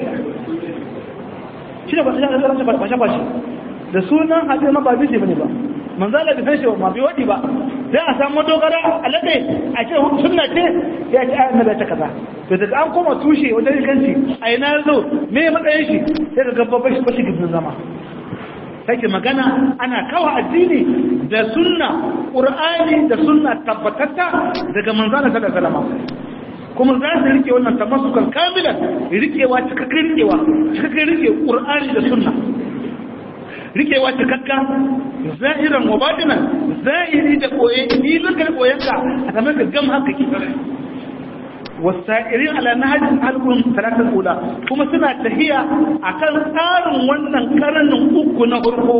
shi ne ba sai kwashe da sunan hadisi ma ba bid'a bane ba manzo Allah bai shi ma bai wadi ba sai a samu dogara alade a ce sunna ce ya ce annabi ta kaza to daga an koma tushe wajen kanci a ina zo me matsayin shi sai ga gaba shi bashi gidin zama sai magana ana kawo addini da sunna qur'ani da sunna tabbatatta daga manzo Allah sallallahu alaihi wasallam kuma za su rike wannan tamassukan kamilan rikewa cikakken rike qur'ani da sunna rikewa cikakka zahiran wa batinan zahiri da koye ni lokal koyanka a kamar ka gam haka ki wasairin ala nahjin alqur'an salatul ula kuma suna tahiya akan tsarin wannan karanin uku na farko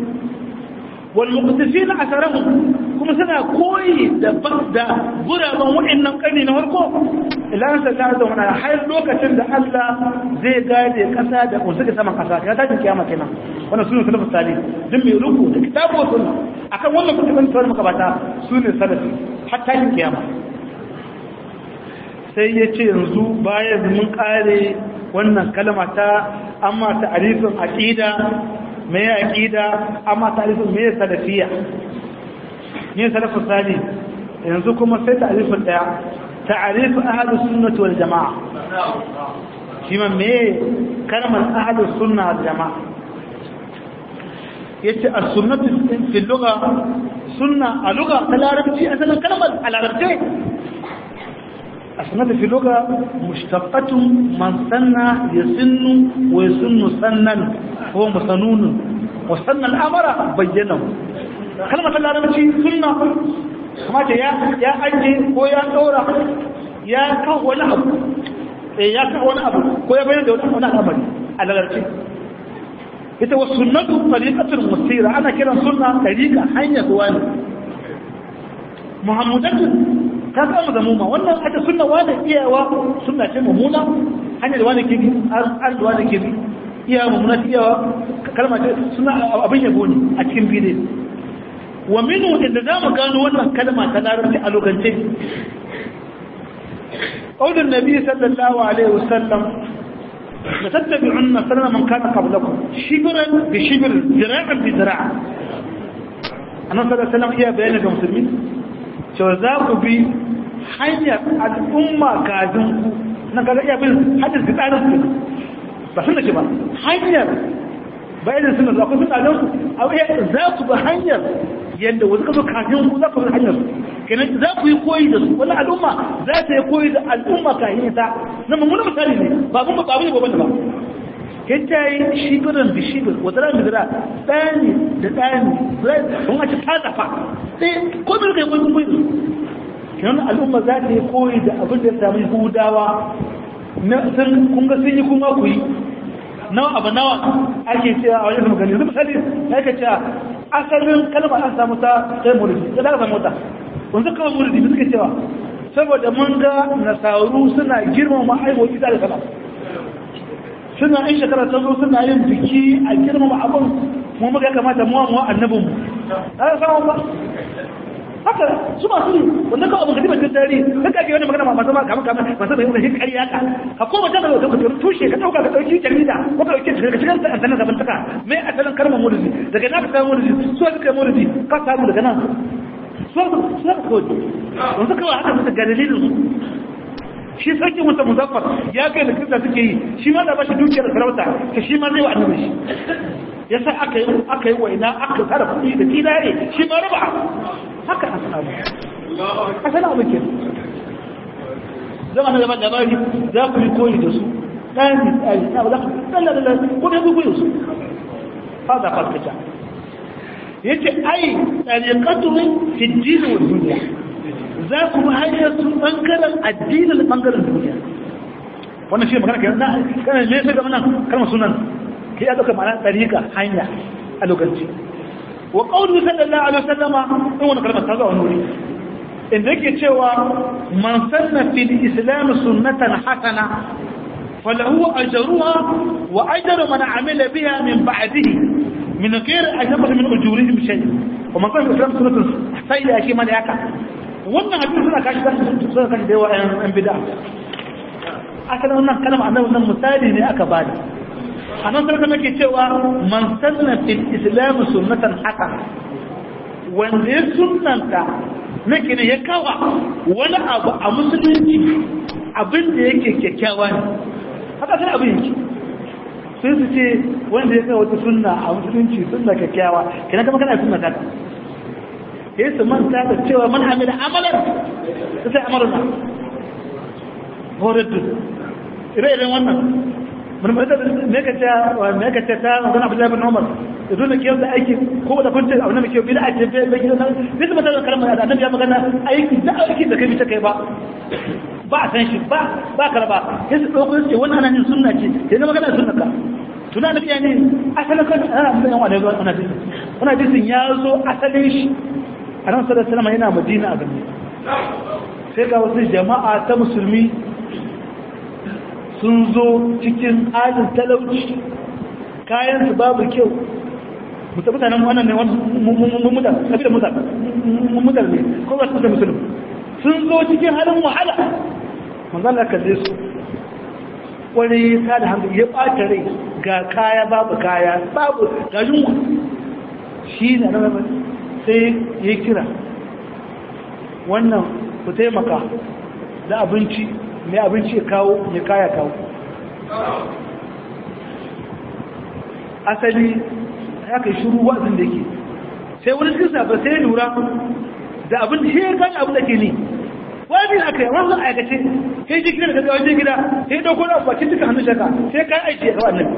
wal muqtasina asarahu kuma suna koyi da guraben wa'annan karni na farko ila sallallahu alaihi har lokacin da Allah zai gade kasa da kunsuka saman kasa ya tashi kiyama kenan wannan sunan salafus salih din mai ruku da kitabu sunna akan wannan kutubin tsawon makabata sunan salafi hatta yin kiyama sai yace yanzu bayan mun kare wannan kalma ta amma ta'rifin aqida me aqida amma ta'rifin me salafiyya ne salafus salih yanzu kuma sai ta'rifin daya تعريف أهل السنة والجماعة شما ميه كلمة أهل السنة والجماعة يتي السنة في اللغة سنة اللغة العربية أصلا كلمة العربية السنة في اللغة مشتقة من سنة يسن ويسن سنا هو مسنون وسن الأمر بينه كلمة العربية سنة kamata ya ajiye ko ya ɗora ya kawo wani abu ko ya bayan da wani al'amari a lalarci ita wasu sunnatu tariqatul musira ana kiran sunna tariqa hanya zuwa ne muhammadatun ta kama zamuma wannan ita sunna wani iyawa sunna ce mummuna hanyar wani ke bi an wani ke bi iyawa mummuna iyawa kalma ce suna abin yabo ne a cikin bidiyo wa minu inda za mu gano wannan kalma ta larabci a lokacin qaulun nabi sallallahu alaihi wasallam la tattabi'unna sanana man kana qablakum shibran bi shibr zira'an bi zira' annabi sallallahu alaihi wasallam ya bayyana ga musulmi cewa za ku bi hanyar al'umma kafin ku na kaga iya bin hadis da tsarin ku ba sunna ce ba hanyar bayan sunna za ku bi tsarin ku za ku bi hanyar yadda wasu kaso kafin ku za ku bi hanyar su kenan za ku yi koyi da su wani al'umma za ta yi koyi da al'umma kafin ta na mummuna misali ne ba ne babban ba yadda yi shibirin da shibir wata ran da ɗani da ɗani don a ci ta zafa sai komi kai koyi koyi da su kenan al'umma za ta yi koyi da abin da ya sami hudawa na sun kunga sun yi kuma ku yi nawa ake cewa a wajen magani yanzu misali ya ke cewa asalin kalmar an samu ta kai mulki ya daga samu ta wanzu kawai mulki da suke cewa saboda mun ga nasaru suna girmama aiwoki da kala suna in shekara ta zo suna yin biki a girmama abin mu muka kamata mu annabin mu ta samu ba haka su masu ne wanda kawai abin kadimar jin dari ta kage wani magana masu ma kama masu da yin ƙarya ka ka koma ta da ka tushe ka ɗauka ka ɗauki jarida ko ka ɗauki ka cikin ta asalin gaban taka mai asalin kalmar mulki daga na ka samu mulki su suka mulki ka samu daga nan su ka kawai wanzu kawai haka suka ga dalilin su shi sarki musa muzaffar ya kai da kirista suke yi shi ma da ba shi dukiyar sarauta ka shi ma zai wa annabi shi yasa aka yi waina aka tsara kuɗi da dinare shi ma raba haka asana abu ke zama na zaman labari za ku yi koyi da su ɗani ɗani na ba za ku ɗalla ko da ku su hada farkata yace ai tariqatuhum fi ad-din wa dunya za ku ba hanyar su bangaren addini da bangaren duniya wannan shi magana kana ne sai ga wannan kalmar sunan ke ya dauka ma'ana tariqa hanya a lokaci wa qawlu sallallahu alaihi wasallama in wannan kalmar ta zo a wuri inda yake cewa man sanna fil islam sunnatan hasana falahu ajruha wa ajru man amila biha min ba'dihi min غير أجابة من أجورهم شيء ومن قال الإسلام سنة سيئة كما ليأكا wannan hadisi suna kashi da yawa ‘yan bida aka nan wannan kalama annabi nan misali ne aka bani a nan sarki nake cewa man sanna fil islam sunnatan hasana wanda ya sunnanta nake ne ya kawa wani abu a musulunci abin da yake kyakkyawa ne haka sai abin yake sai su ce wanda ya kawo wata sunna a musulunci sunna kyakkyawa kina kama kana sunna ta sai su manta da cewa man amila amalan sai amarna horaddu ire-iren wannan mun mata me ka ta magana Abdullahi bin Umar da dole ke da aiki ko da kunta abin da ke bi da ake bai gidan nan sai mata da kalmar da annabi ya magana aiki da kai bi ta kai ba a san shi ba karba sai su dauko su ce wannan ana yin sunna ce sai na magana sunna ka tuna da biya ne asalin kan ana da yan wani zuwa wannan hadisin ya zo asalin shi annabi sallallahu alaihi wasallam yana Madina a gani sai ga wasu jama'a ta musulmi sun zo cikin halin talauci kayan su babu kyau mutanen wannan ne mutane ne ko ba su da musulmi sun zo cikin halin wahala manzala kalle su wani ta da hankali ya ɓata rai ga kaya babu gajin wa shi na nan sai ya kira wannan ku taimaka da abinci mai abinci ya kawo mai kaya kawo asali ya kai shuru wa'azin da ke sai wani cikin sabar sai ya lura da abin da shi ya gani abin da ke ne wani aka yi wani aikace sai ji gida daga wajen gida sai dauko da bakin duka hannun shaka sai ka aiki ga wannan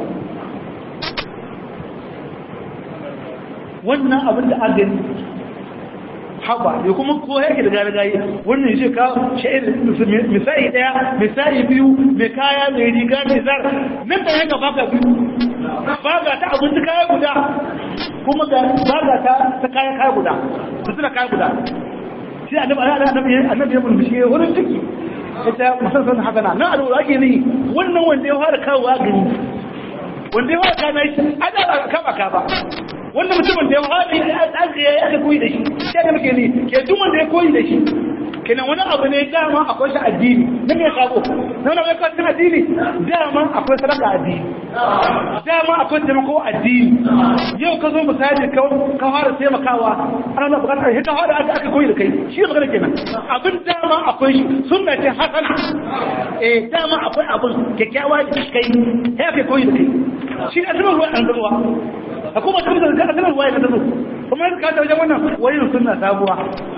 wannan abin da an gani haba ya kuma ko yake da gargayi wannan shi ka sha'ir misali daya misali biyu mai kaya mai riga mai zar nan da yanga baka biyu baga ta abin da kaya guda kuma ga baga ta kaya guda su suna kaya guda shi annabi ya mulmushi wurin ciki ita musamman haka na nan alwala ake ne wannan wanda ya fara kawo gani wanda ya fara kana shi ana kaba kaba wannan mutumin da ya fara ya koyi da shi sai da muke ne ke duk wanda ya koyi da shi kenan wani abu ne dama akwai shi addini nan ya sabo nan wani akwai shi addini dama akwai sadaka addini dama akwai taimako addini yau ka zo misali ka fara taimakawa ana da bukatar ka fara aka koyi da kai shi magana kenan abin dama akwai shi sunna ce hasana dama akwai abin kyakkyawa da kai sai aka koyi da kai shi ne asalin ruwa an zuwa kuma ta da asalin ruwa ya zo kuma ka ta wajen wannan wayin sunna sabuwa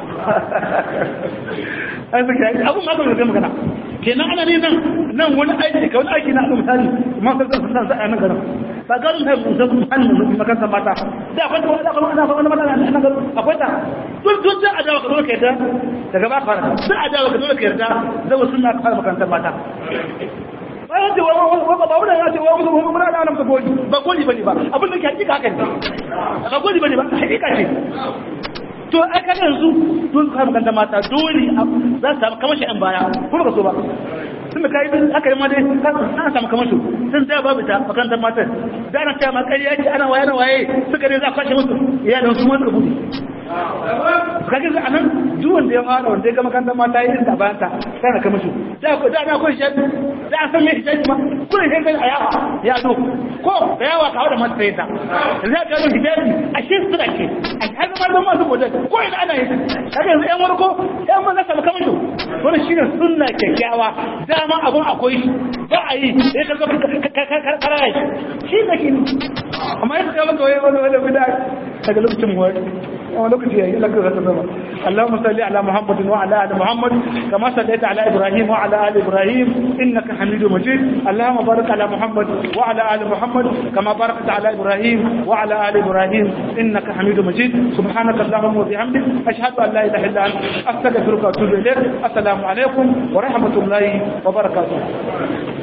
ai saka abun ma da magana kenan ana ne nan wani aiki ka wani aiki na misali ma sai sai nan garin ba garin da mun san hannun makaranta mata da akwai ana fa wannan mata nan garin akwai ta duk da adawa ka dole ka yarda daga ba fara duk adawa ka dole ka yarda da sunna ka fara makarantar mata bayan da ba wannan ya ce wa musu mun da nan ka goli ba goli bane ba abin da ke hakika haka ne ba goli bane ba hakika ce to aka yanzu don ka makanta mata dole za su samu kamar shi an baya kuma ka so ba tun da kai aka yi ma dai an samu kamar shi sun da babu ta makantar matar da ana cewa ma ƙarya ce ana waye suka ne za a kwashe musu iyalin su wanda gudu kage za anan duk wanda ya fara wanda ya ga makarantar mata yin da bayan ta sai na kama shi da na kun shi da an san me shi ma kun shi ga ya zo ko da yawa ka da mata sai ta za ka ga hijabi a shi sura ce a har ma da masu boda ko ina ana yi kage yanzu yan warko yan maza ka kama shi wannan shine sunna kyakkyawa dama abun akwai ba a yi sai ka ga kararai shi da shi amma yadda ka maka wani bid'a daga lokacin mu wani lokaci yayi Allah ka zata zama Allahumma salli ala Muhammadin wa ala ali Muhammad kama sallaita ala Ibrahim wa ala ali Ibrahim innaka Hamidum Majid Allahumma barik ala Muhammad wa ala ali Muhammad kama barakta ala Ibrahim wa ala ali Ibrahim innaka Hamidum Majid subhanaka Allahumma wa bihamdik ashhadu an la ilaha illa anta astaghfiruka wa atubu ilayk assalamu alaikum wa rahmatullahi wa barakatuh